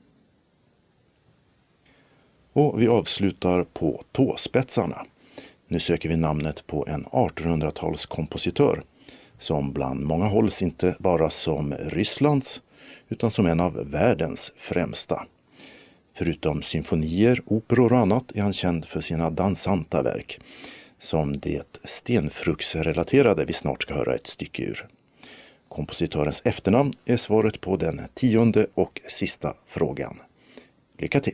Och vi avslutar på tåspetsarna. Nu söker vi namnet på en artonhundratalskompositör som bland många hålls inte bara som Rysslands utan som en av världens främsta. Förutom symfonier, operor och annat är han känd för sina dansanta verk, som det stenfruktsrelaterade vi snart ska höra ett stycke ur. Kompositörens efternamn är svaret på den tionde och sista frågan. Lycka till!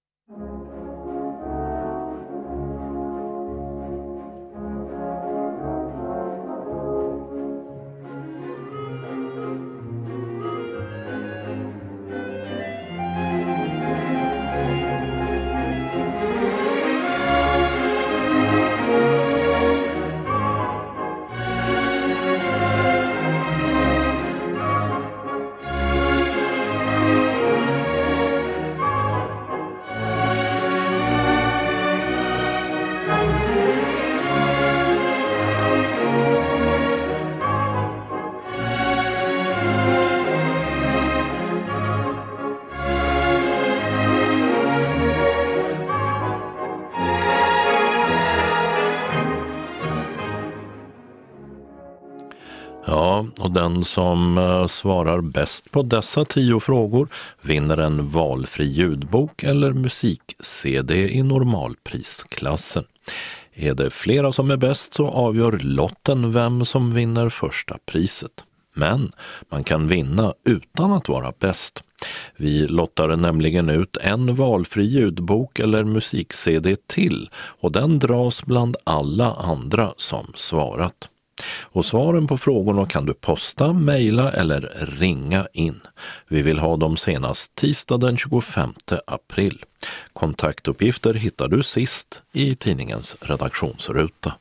Ja, och den som uh, svarar bäst på dessa tio frågor vinner en valfri ljudbok eller musik-C D i normalprisklassen. Är det flera som är bäst så avgör lotten vem som vinner första priset. Men man kan vinna utan att vara bäst. Vi lottar nämligen ut en valfri ljudbok eller musik-C D till och den dras bland alla andra som svarat. Och svaren på frågorna kan du posta, mejla eller ringa in. Vi vill ha dem senast tisdag den tjugofemte april. Kontaktuppgifter hittar du sist i tidningens redaktionsruta.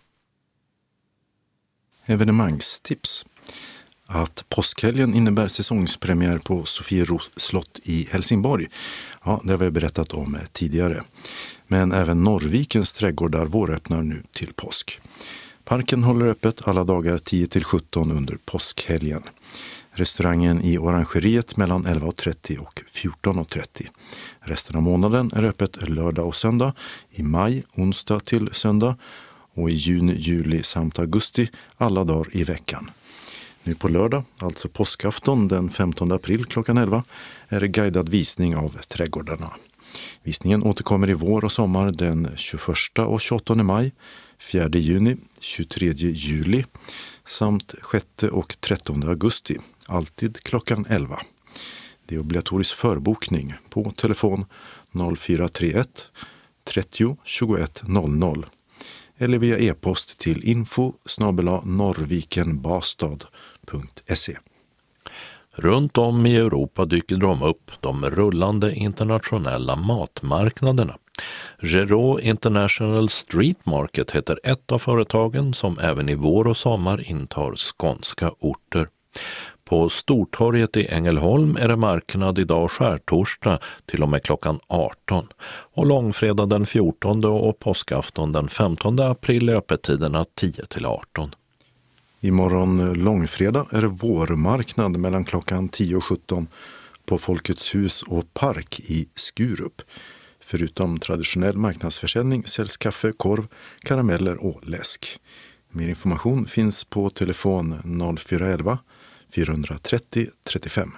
Evenemangstips. Att påskhelgen innebär säsongspremiär på Sofiero slott i Helsingborg. Ja, det har vi berättat om tidigare. Men även Norrvikens trädgårdar våröppnar nu till påsk. Parken håller öppet alla dagar tio till sjutton under påskhelgen. Restaurangen i Orangeriet mellan elva och trettio och fjorton och trettio. Resten av månaden är öppet lördag och söndag, i maj onsdag till söndag och i juni, juli samt augusti alla dagar i veckan. Nu på lördag, alltså påskafton den femtonde april klockan elva, är det guidad visning av trädgårdarna. Visningen återkommer i vår och sommar den tjugoförsta och tjugoåttonde maj, fjärde juni, tjugotredje juli samt sjätte och trettonde augusti, alltid klockan elva. Det är obligatorisk förbokning på telefon noll fyra tre ett trettio tjugoett noll noll eller via e-post till info snabel-a norrvikenbastad punkt se. Runt om i Europa dyker de upp, de rullande internationella matmarknaderna. Gero International Street Market heter ett av företagen som även i vår och sommar intar skånska orter. På Stortorget i Ängelholm är det marknad idag skärtorsdag till och med klockan arton och långfredag den fjortonde och påskafton den femtonde april är öppettiderna tio till arton. Imorgon långfredag är det vårmarknad mellan klockan tio och sjutton på Folkets hus och park i Skurup. Förutom traditionell marknadsförsäljning säljs kaffe, korv, karameller och läsk. Mer information finns på telefon noll fyra elva fyra trettio trettiofem.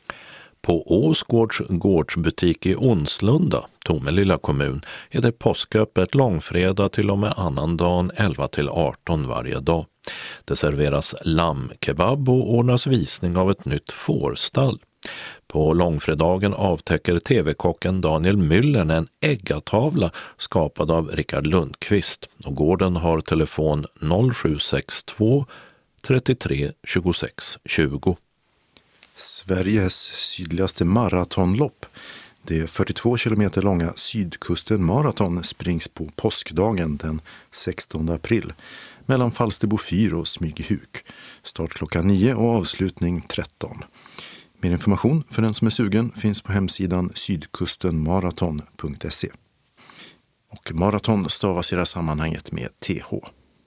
På Åsgårds gårdsbutik i Onslunda, Tomelilla kommun, är det påsköppet långfredag till och med annandagen elva till arton varje dag. Det serveras lammkebab och ordnas visning av ett nytt fårstall. På långfredagen avtäcker tv-kocken Daniel Müller en äggatavla skapad av Rickard Lundqvist och gården har telefon noll sju sex två trettiotre tjugosex tjugo. Sveriges sydligaste maratonlopp. Det fyrtiotvå kilometer långa Sydkusten maraton springs på påskdagen den sextonde april mellan Falsterbo fyr och Smygehuk. Start klockan nio och avslutning tretton. Mer information för den som är sugen finns på hemsidan sydkustenmaraton punkt se. Och maraton stavas i det här sammanhanget med T H.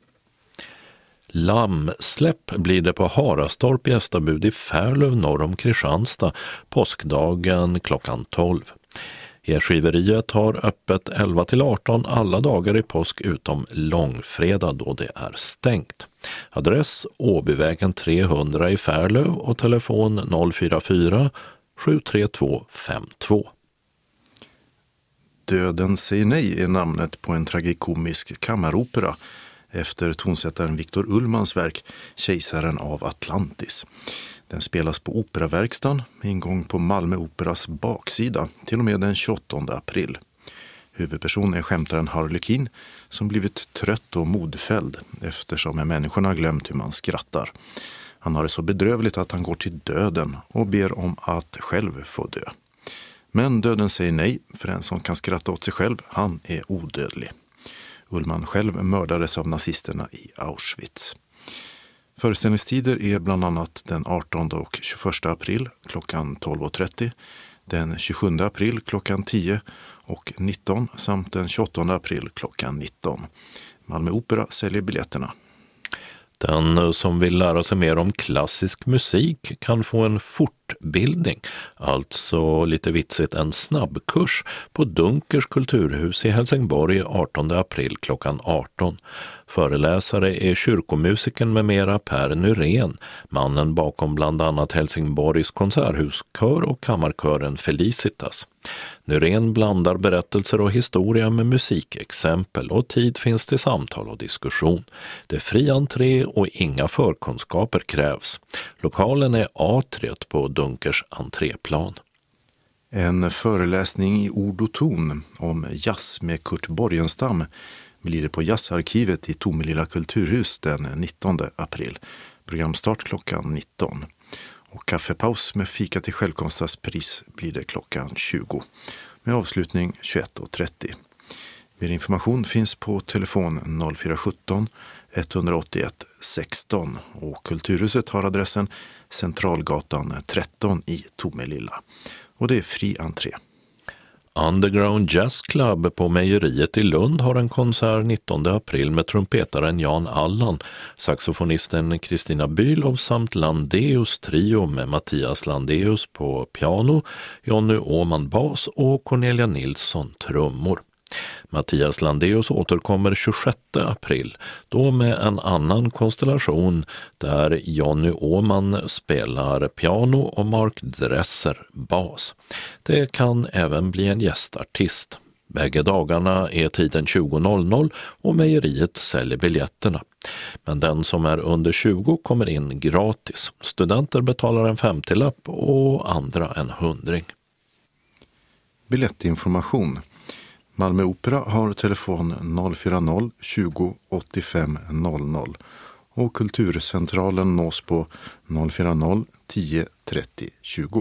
Lammsläpp blir det på Harastorp gästabud i Färlöv norr om Kristianstad påskdagen klockan tolv. Erskiveriet har öppet elva till arton alla dagar i påsk utom långfredag då det är stängt. Adress Åbyvägen trehundra i Färlöv och telefon noll fyra fyra sju tre två fem två. Döden säger nej är namnet på en tragikomisk kammaropera efter tonsättaren Victor Ullmans verk Kejsaren av Atlantis. Den spelas på Operaverkstan, ingång på Malmö Operas baksida till och med den tjugoåttonde april. Huvudperson är skämtaren Harlekin som blivit trött och modfälld eftersom människorna glömt hur man skrattar. Han har det så bedrövligt att han går till döden och ber om att själv få dö. Men döden säger nej, för den som kan skratta åt sig själv, han är odödlig. Ullman själv mördades av nazisterna i Auschwitz. Föreställningstider är bland annat den artonde och tjugoförsta april klockan tolv och trettio, den tjugosjunde april klockan tio och nitton samt den tjugoåttonde april klockan nitton. Malmö Opera säljer biljetterna. Den som vill lära sig mer om klassisk musik kan få en fortbildning, alltså lite vitsigt en snabbkurs på Dunkers kulturhus i Helsingborg artonde april klockan arton. Föreläsare är kyrkomusiken med mera Per Nyrén, mannen bakom bland annat Helsingborgs konserthuskör och kammarkören Felicitas. Nyrén blandar berättelser och historia med musikexempel och tid finns till samtal och diskussion. Det är fri entré och inga förkunskaper krävs. Lokalen är atriet på Dunkers entréplan. En föreläsning i ord och ton om jazz med Kurt Borgenstam blir det på Jazzarkivet i Tomelilla kulturhus den nittonde april. Programstart klockan nitton. Och kaffepaus med fika till självkostnadspris blir det klockan tjugo. Med avslutning tjugoett och trettio. Mer information finns på telefon noll fyra sjutton ett åttioett sexton och kulturhuset har adressen Centralgatan tretton i Tomelilla. Och det är fri entré. Underground Jazz Club på Mejeriet i Lund har en konsert nittonde april med trumpetaren Jan Allan, saxofonisten Kristina Bülow samt Landeus trio med Mattias Landeus på piano, Jonny Åman bas och Cornelia Nilsson trummor. Mattias Landeus återkommer tjugosjätte april, då med en annan konstellation där Jonny Åman spelar piano och Mark Dresser bas. Det kan även bli en gästartist. Bägge dagarna är tiden tjugo noll noll och Mejeriet säljer biljetterna. Men den som är under tjugo kommer in gratis. Studenter betalar en femtiolapp och andra en hundring. Biljettinformation. Malmö Opera har telefon noll fyra noll tjugo åttiofem noll noll och Kulturcentralen nås på noll fyra noll tio trettio tjugo.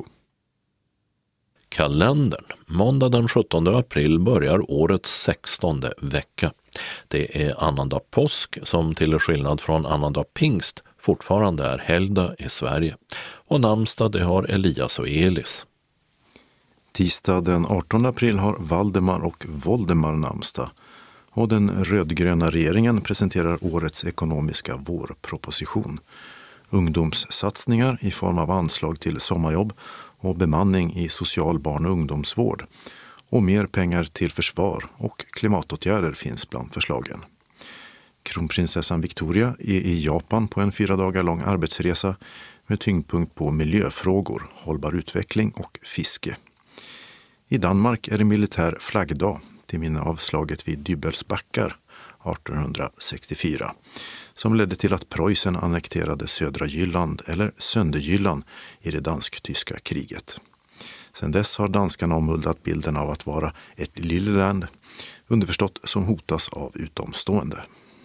Kalendern. Måndag den sjuttonde april börjar årets sextonde vecka. Det är annandag påsk som till skillnad från annandag pingst fortfarande är helgdag i Sverige. Och namnsdag det har Elias och Elis. Tisdag den artonde april har Valdemar och Voldemar namnsdag och den rödgröna regeringen presenterar årets ekonomiska vårproposition. Ungdomssatsningar i form av anslag till sommarjobb och bemanning i social barn- och ungdomsvård och mer pengar till försvar och klimatåtgärder finns bland förslagen. Kronprinsessan Victoria är i Japan på en fyra dagar lång arbetsresa med tyngdpunkt på miljöfrågor, hållbar utveckling och fiske. I Danmark är det militär flaggdag till minne av slaget vid Dybbels backar artonhundrasextiofyra som ledde till att Preussen annekterade södra Jylland eller Sönderjylland i det dansk-tyska kriget. Sedan dess har danskarna omhuldat bilden av att vara ett lilleland, underförstått som hotas av utomstående.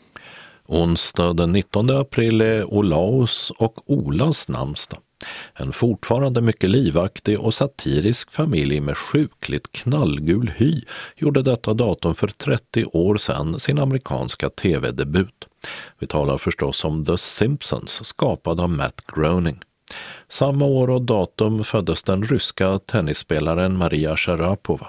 Onsdag den nittonde april är Olaus och Olas namnsdag. En fortfarande mycket livaktig och satirisk familj med sjukligt knallgul hy gjorde detta datum för trettio år sedan sin amerikanska tv-debut. Vi talar förstås om The Simpsons, skapad av Matt Groening. Samma år och datum föddes den ryska tennisspelaren Maria Sharapova.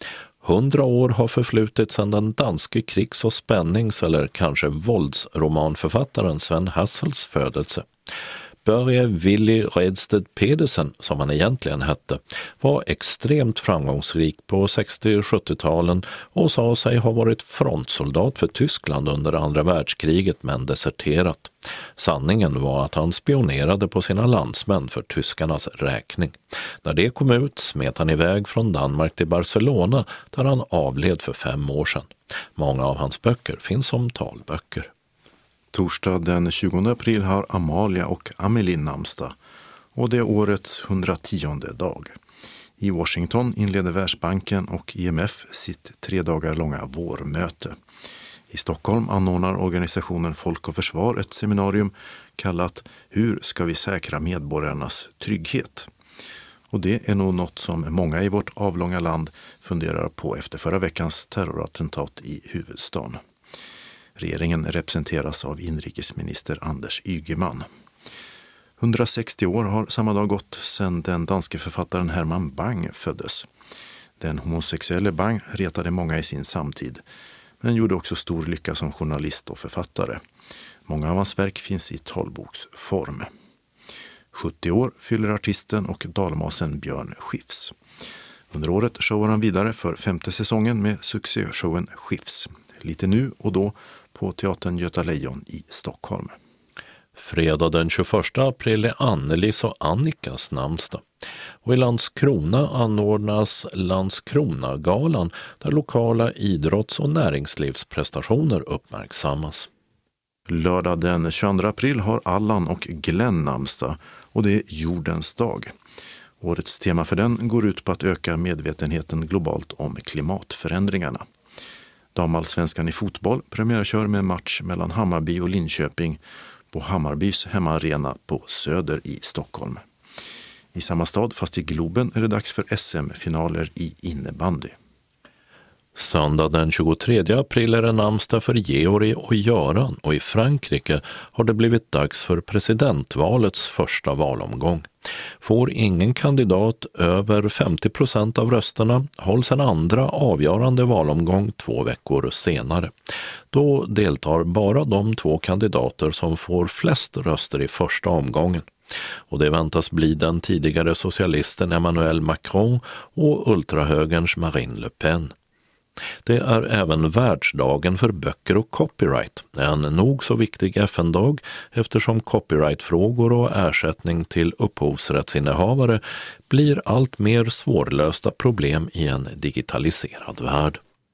Hundra år har förflutit sedan den danske krigs- och spännings- eller kanske våldsromanförfattaren Sven Hassels födelse. Börje Willy Redsted Pedersen, som han egentligen hette, var extremt framgångsrik på sextio- och sjuttio-talen och sa sig ha varit frontsoldat för Tyskland under andra världskriget men deserterat. Sanningen var att han spionerade på sina landsmän för tyskarnas räkning. När det kom ut smet han iväg från Danmark till Barcelona där han avled för fem år sedan. Många av hans böcker finns som talböcker. Torsdag den tjugonde april har Amalia och Amelie namnsdag och det är årets hundrationde dag. I Washington inleder Världsbanken och I M F sitt tre dagar långa vårmöte. I Stockholm anordnar organisationen Folk och Försvar ett seminarium kallat Hur ska vi säkra medborgarnas trygghet? Och det är nog något som många i vårt avlånga land funderar på efter förra veckans terrorattentat i huvudstaden. Regeringen representeras av inrikesminister Anders Ygeman. hundrasextio år har samma dag gått sedan den danske författaren Herman Bang föddes. Den homosexuelle Bang retade många i sin samtid, men gjorde också stor lycka som journalist och författare. Många av hans verk finns i talboksform. sjuttio år fyller artisten och dalmasen Björn Skifs. Under året showar han vidare för femte säsongen med succéshowen Skifs. Lite nu och då på teatern Göta Lejon i Stockholm. Fredag den tjugoförsta april är Annelis och Annikas namnsdag. Och i Landskrona anordnas Landskronagalan där lokala idrotts- och näringslivsprestationer uppmärksammas. Lördag den tjugoandra april har Allan och Glenn namnsdag och det är jordens dag. Årets tema för den går ut på att öka medvetenheten globalt om klimatförändringarna. Damallsvenskan i fotboll premiärkör med match mellan Hammarby och Linköping på Hammarbys hemmaarena på Söder i Stockholm. I samma stad, fast i Globen, är det dags för S M-finaler i innebandy. Söndag den tjugotredje april är det namnsdag för Georg och Göran och i Frankrike har det blivit dags för presidentvalets första valomgång. Får ingen kandidat över femtio procent av rösterna hålls en andra avgörande valomgång två veckor senare. Då deltar bara de två kandidater som får flest röster i första omgången. Och det väntas bli den tidigare socialisten Emmanuel Macron och ultrahögerns Marine Le Pen. Det är även världsdagen för böcker och copyright, en nog så viktig F N-dag eftersom copyrightfrågor och ersättning till upphovsrättsinnehavare blir allt mer svårlösta problem i en digitaliserad värld.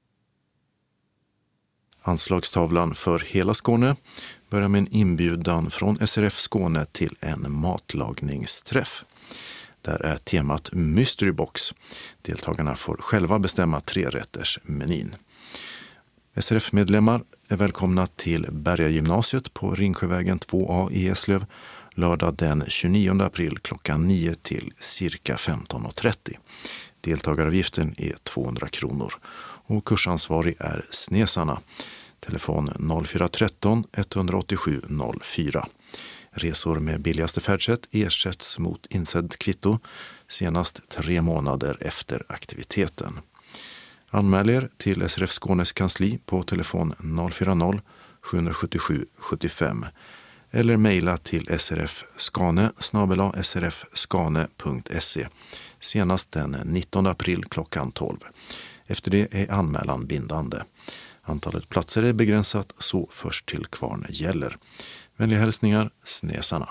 Anslagstavlan för hela Skåne börjar med en inbjudan från S R F Skåne till en matlagningsträff. Där är temat Mystery Box. Deltagarna får själva bestämma trerättersmenyn. S R F-medlemmar är välkomna till Bergagymnasiet på Ringsjövägen två A i Eslöv lördag den tjugonionde april klockan nio till cirka femton och trettio. Deltagaravgiften är tvåhundra kronor och kursansvarig är Snesarna. Telefon noll fyra ett tre ett åtta sju noll fyra. Resor med billigaste färdsätt ersätts mot insedd kvitto senast tre månader efter aktiviteten. Anmäl er till S R F Skånes kansli på telefon noll fyra noll sju sju sju sju fem eller mejla till srfskane snabel-a srfskane punkt se senast den nittonde april klockan tolv. Efter det är anmälan bindande. Antalet platser är begränsat så först till kvarn gäller. Vänliga hälsningar, Snesarna.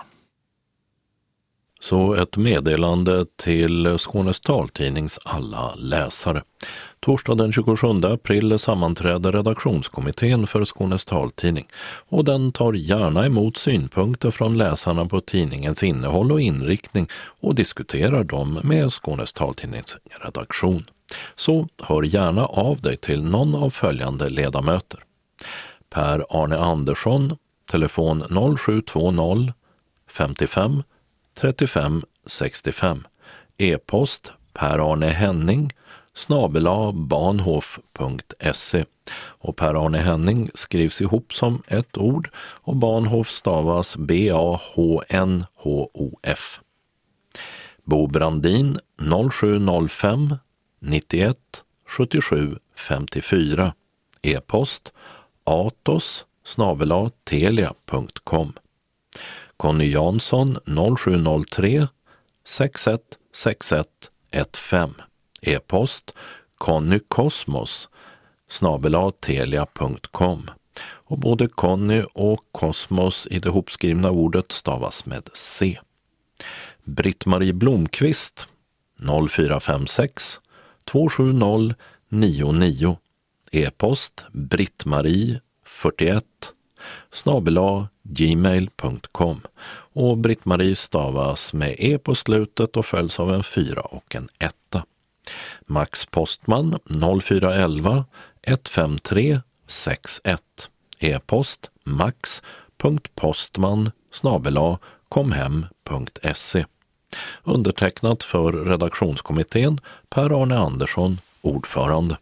Så ett meddelande till Skånes taltidnings alla läsare. Torsdag den tjugosjunde april sammanträder redaktionskommittén för Skånes taltidning och den tar gärna emot synpunkter från läsarna på tidningens innehåll och inriktning och diskuterar dem med Skånes taltidnings redaktion. Så hör gärna av dig till någon av följande ledamöter. Per-Arne Andersson, telefon noll sju två noll femtiofem trettiofem sextiofem. E-post Per-Arne Henning snabel-a banhof punkt se. Och Per-Arne Henning skrivs ihop som ett ord och Banhof stavas B A H N H O F. Bo Brandin noll sju noll fem nittioett sjuttiosju femtiofyra. E-post atos snabel-a telia punkt com. Conny Jansson noll sju noll tre sex ett sex ett ett fem. E-post connykosmos snabel-a telia punkt com. Och både Conny och Kosmos i det hopskrivna ordet stavas med C. Britt-Marie Blomqvist noll fyra fem sex två sju noll nio nio. E-post brittmarie fyrtioett snabel-a gmail punkt com. Och Britt-Marie stavas med E på slutet och följs av en fyra och en etta. Max Postman noll fyra elva ett fem tre sex ett. E-post max punkt postman snabel-a komhem punkt se. Undertecknat för redaktionskommittén Per-Arne Andersson, ordförande.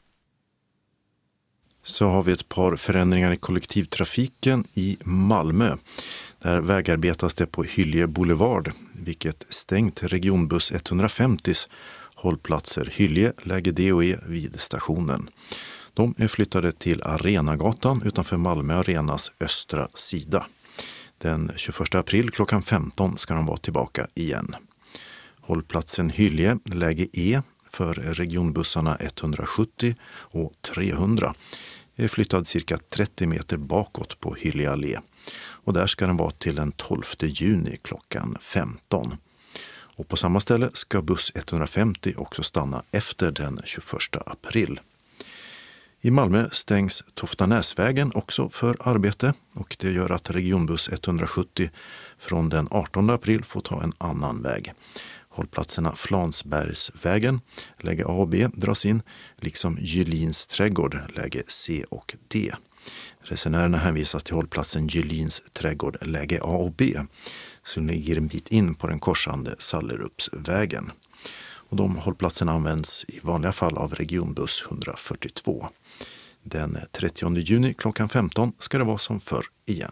Så har vi ett par förändringar i kollektivtrafiken i Malmö. Där vägarbetas det på Hyllie Boulevard, vilket stängt regionbuss etthundrafemtios hållplatser Hyllie, läge D och E vid stationen. De är flyttade till Arenagatan utanför Malmö Arenas östra sida. Den tjugoförsta april klockan femton ska de vara tillbaka igen. Hållplatsen Hyllie, läge E för regionbussarna etthundrasjuttio och trehundra är flyttad cirka trettio meter bakåt på Hyllie allé. Och där ska den vara till den tolfte juni klockan femton. Och på samma ställe ska buss etthundrafemtio också stanna efter den tjugoförsta april. I Malmö stängs Toftanäsvägen också för arbete och det gör att regionbuss etthundrasjuttio från den artonde april får ta en annan väg. Hållplatserna Flansbergsvägen, läge A och B, dras in, liksom Gylins trädgård, läge C och D. Resenärerna hänvisas till hållplatsen Gylins trädgård, läge A och B, som ligger en bit in på den korsande Sallerupsvägen. och de hållplatserna används i vanliga fall av regionbuss etthundrafyrtiotvå. Den trettionde juni klockan femton ska det vara som förr igen.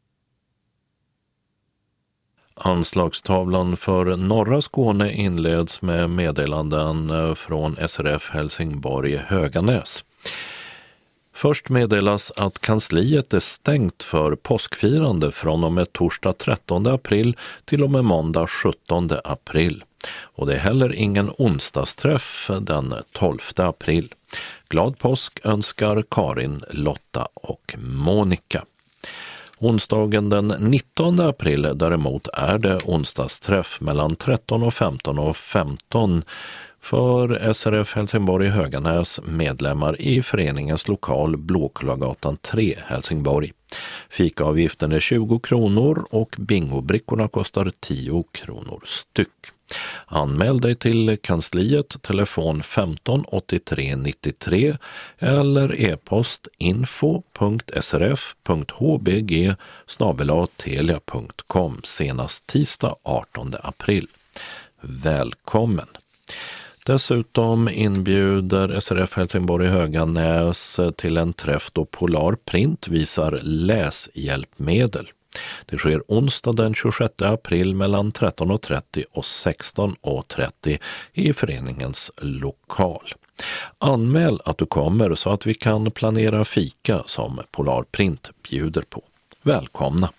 Anslagstavlan för norra Skåne inleds med meddelanden från S R F Helsingborg Höganäs. Först meddelas att kansliet är stängt för påskfirande från och med torsdag trettonde april till och med måndag sjuttonde april. Och det är heller ingen onsdagsträff den tolfte april. Glad påsk önskar Karin, Lotta och Monica. Onsdagen den nittonde april däremot är det onsdagsträff mellan tretton och femton och femton för S R F Helsingborg Höganäs medlemmar i föreningens lokal Blåkullagatan tre Helsingborg. Fikaavgiften är tjugo kronor och bingobrickorna kostar tio kronor styck. Anmäl dig till kansliet, telefon femton åttiotre nittiotre eller e-post info punkt s r f punkt h b g snabel-a telia punkt com senast tisdag artonde april. Välkommen! Dessutom inbjuder S R F Helsingborg Höganäs till en träff då Polar Print visar läshjälpmedel. Det sker onsdag den tjugosjätte april mellan tretton och trettio och sexton och trettio i föreningens lokal. Anmäl att du kommer så att vi kan planera fika som Polar Print bjuder på. Välkomna!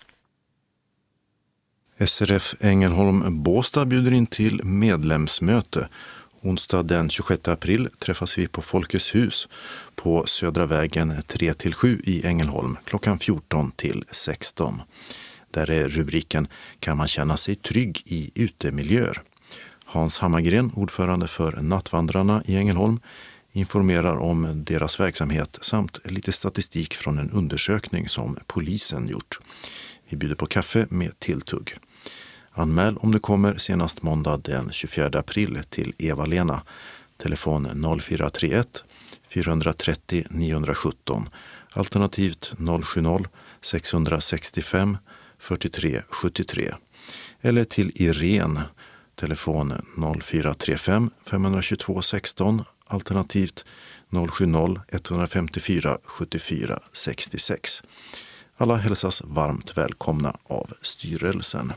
S R F Ängelholm Båstad bjuder in till medlemsmöte. Onsdag den tjugosjätte april träffas vi på Folkets hus på Södra vägen tre till sju i Ängelholm klockan fjorton till sexton. Där är rubriken "Kan man känna sig trygg i utemiljöer?" Hans Hammargren, ordförande för Nattvandrarna i Ängelholm, informerar om deras verksamhet samt lite statistik från en undersökning som polisen gjort. Vi bjuder på kaffe med tilltugg. Anmäl om du kommer senast måndag den tjugofjärde april till Eva-Lena. Telefon noll fyra tre ett fyra tre tre nio ett sju alternativt noll sju noll sex sex fem fyrtiotre sjuttiotre eller till Irene. Telefon noll fyra tre fem fem två två sexton alternativt noll sju noll ett fem fyra sju fyra sex sex. Alla hälsas varmt välkomna av styrelsen.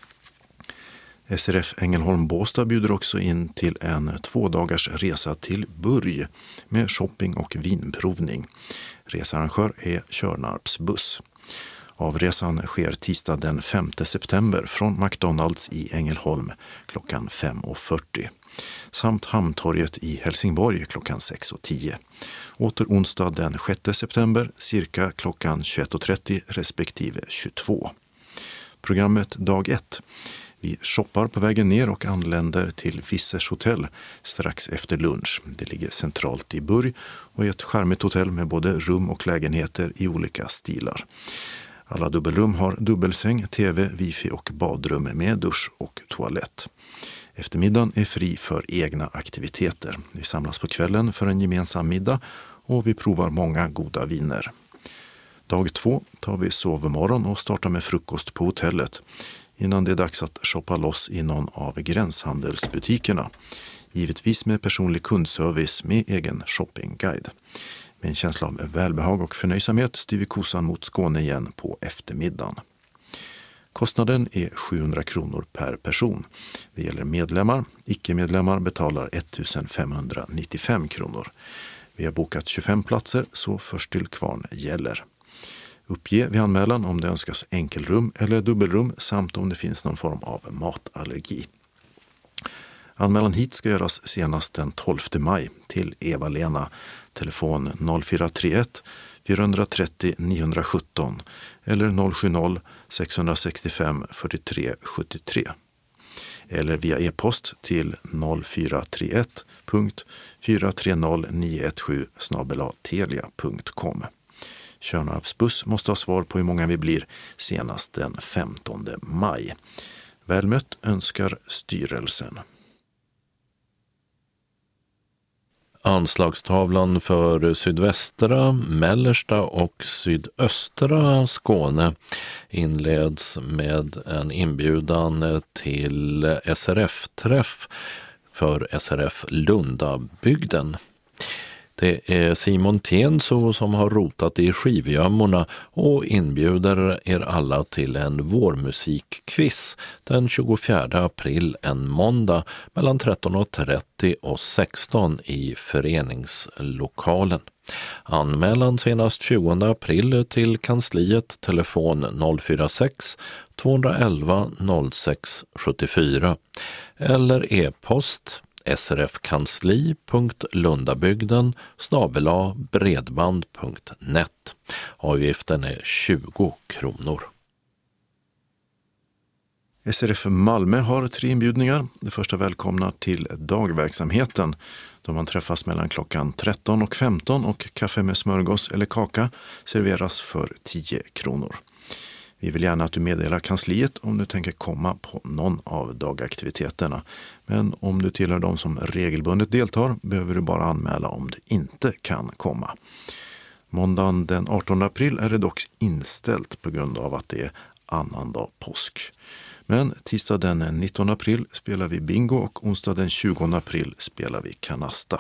S R F Ängelholm Båstad bjuder också in till en två dagars resa till Burg med shopping och vinprovning. Researrangör är Körnarps buss. Avresan sker tisdag den femte september från McDonalds i Ängelholm klockan fem och fyrtio samt Hamntorget i Helsingborg klockan sex och tio. Åter onsdag den sjätte september cirka klockan tjugoett och trettio respektive tjugotvå. Programmet dag ett. Vi shoppar på vägen ner och anländer till Vissers hotell strax efter lunch. Det ligger centralt i Burg och är ett charmigt hotell med både rum och lägenheter i olika stilar. Alla dubbelrum har dubbelsäng, tv, wifi och badrum med dusch och toalett. Eftermiddagen är fri för egna aktiviteter. Vi samlas på kvällen för en gemensam middag och vi provar många goda viner. Dag två tar vi sovmorgon och startar med frukost på hotellet innan det är dags att shoppa loss i någon av gränshandelsbutikerna. Givetvis med personlig kundservice med egen shoppingguide. Med en känsla av välbehag och förnöjsamhet styr vi kosan mot Skåne igen på eftermiddagen. Kostnaden är sjuhundra kronor per person. Det gäller medlemmar. Icke-medlemmar betalar ettusenfemhundranittiofem kronor. Vi har bokat tjugofem platser så först till kvarn gäller. Uppge vid anmälan om det önskas enkelrum eller dubbelrum samt om det finns någon form av matallergi. Anmälan hit ska göras senast den tolfte maj till Eva-Lena. Telefon noll fyra tre ett fyra tre tre nio ett sju eller noll sju noll sex sex fem fyrtiotre sjuttiotre. Eller via e-post till noll fyra tre ett fyra tre noll nio ett sju snabel-a telia punkt com. Körnarps buss måste ha svar på hur många vi blir senast den femtonde maj. Välmött önskar styrelsen. Anslagstavlan för sydvästra, mellersta och sydöstra Skåne inleds med en inbjudan till S R F-träff för S R F Lundabygden. Det är Simon Tenso som har rotat i skivgömmorna och inbjuder er alla till en vårmusikquiz den tjugofjärde april, en måndag, mellan tretton och trettio och sexton i föreningslokalen. Anmälan senast tjugonde april till kansliet, telefon noll fyra sex två ett ett noll sex sju fyra eller e-post srfkansli.lundabygden snabel-a bredband punkt net. Avgiften är tjugo kronor. S R F Malmö har tre inbjudningar. Det första välkomnar till dagverksamheten då man träffas mellan klockan tretton och femton och kaffe med smörgås eller kaka serveras för tio kronor. Vi vill gärna att du meddelar kansliet om du tänker komma på någon av dagaktiviteterna. Men om du tillhör de som regelbundet deltar behöver du bara anmäla om du inte kan komma. Måndagen den artonde april är det dock inställt på grund av att det är annandag påsk. Men tisdag den nittonde april spelar vi bingo och onsdag den tjugonde april spelar vi kanasta.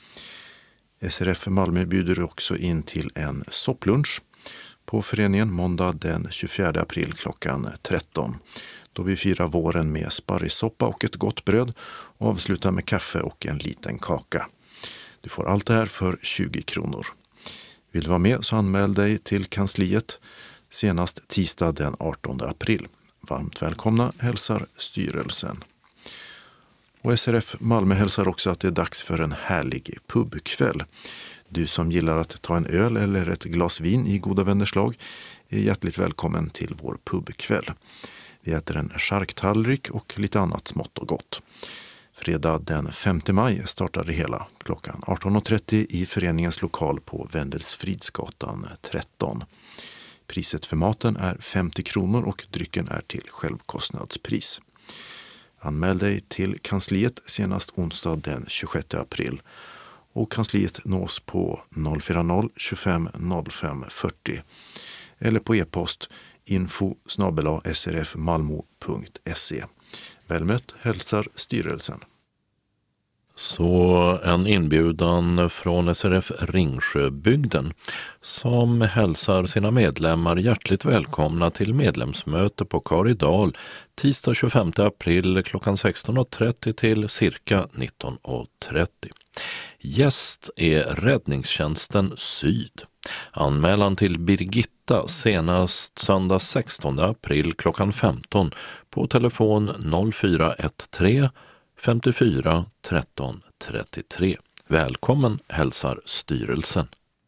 S R F Malmö bjuder också in till en sopplunch på föreningen måndag den tjugofjärde april klockan tretton. Då vi firar våren med sparrissoppa och ett gott bröd och avslutar med kaffe och en liten kaka. Du får allt det här för tjugo kronor. Vill du vara med så anmäl dig till kansliet senast tisdag den artonde april. Varmt välkomna hälsar styrelsen. Och S R F Malmö hälsar också att det är dags för en härlig pubkväll. Du som gillar att ta en öl eller ett glas vin i goda vänners lag är hjärtligt välkommen till vår pubkväll. Vi äter en charktallrik och lite annat smått och gott. Fredag den femte maj startar det hela klockan arton och trettio i föreningens lokal på Wendelsfridsgatan tretton. Priset för maten är femtio kronor och drycken är till självkostnadspris. Anmäl dig till kansliet senast onsdag den tjugosjätte april. Och kansliet nås på noll fyra noll tjugofem noll fem fyrtio eller på e-post info snabel-a srfmalmo punkt se. Välmött hälsar styrelsen. Så en inbjudan från S R F Ringsjöbygden som hälsar sina medlemmar hjärtligt välkomna till medlemsmöte på Karidal tisdag tjugofemte april klockan sexton och trettio till cirka nitton och trettio. Gäst är Räddningstjänsten Syd. Anmälan till Birgitta senast söndag sextonde april klockan femton på telefon noll fyra ett tre femtiofyra tretton trettiotre. Välkommen hälsar styrelsen.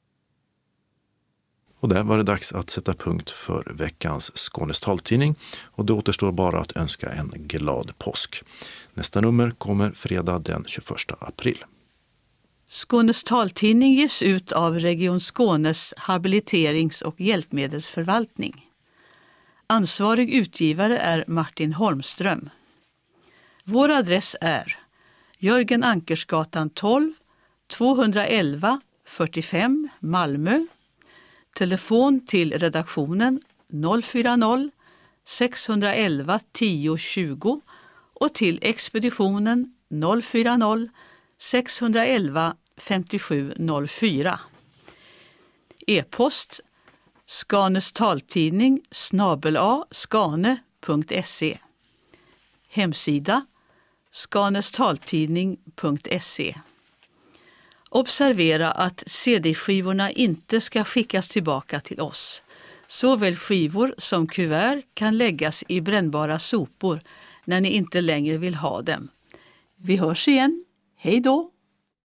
Och där var det dags att sätta punkt för veckans Skånes taltidning och det återstår bara att önska en glad påsk. Nästa nummer kommer fredag den tjugoförsta april. Skånes taltidning ges ut av Region Skånes habiliterings- och hjälpmedelsförvaltning. Ansvarig utgivare är Martin Holmström. Vår adress är Jörgen Ankersgatan tolv, tvåhundraelva fyrtiofem Malmö. Telefon till redaktionen noll fyra noll sex ett ett tio tjugo och till expeditionen noll fyra noll sex ett ett femtiosju noll fyra. E-post Skanes taltidning snabel-a skane punkt se. Hemsida skanestaltidning punkt se. Observera att C D-skivorna inte ska skickas tillbaka till oss. Såväl skivor som kuvert kan läggas i brännbara sopor när ni inte längre vill ha dem. Vi hörs igen. Hej då!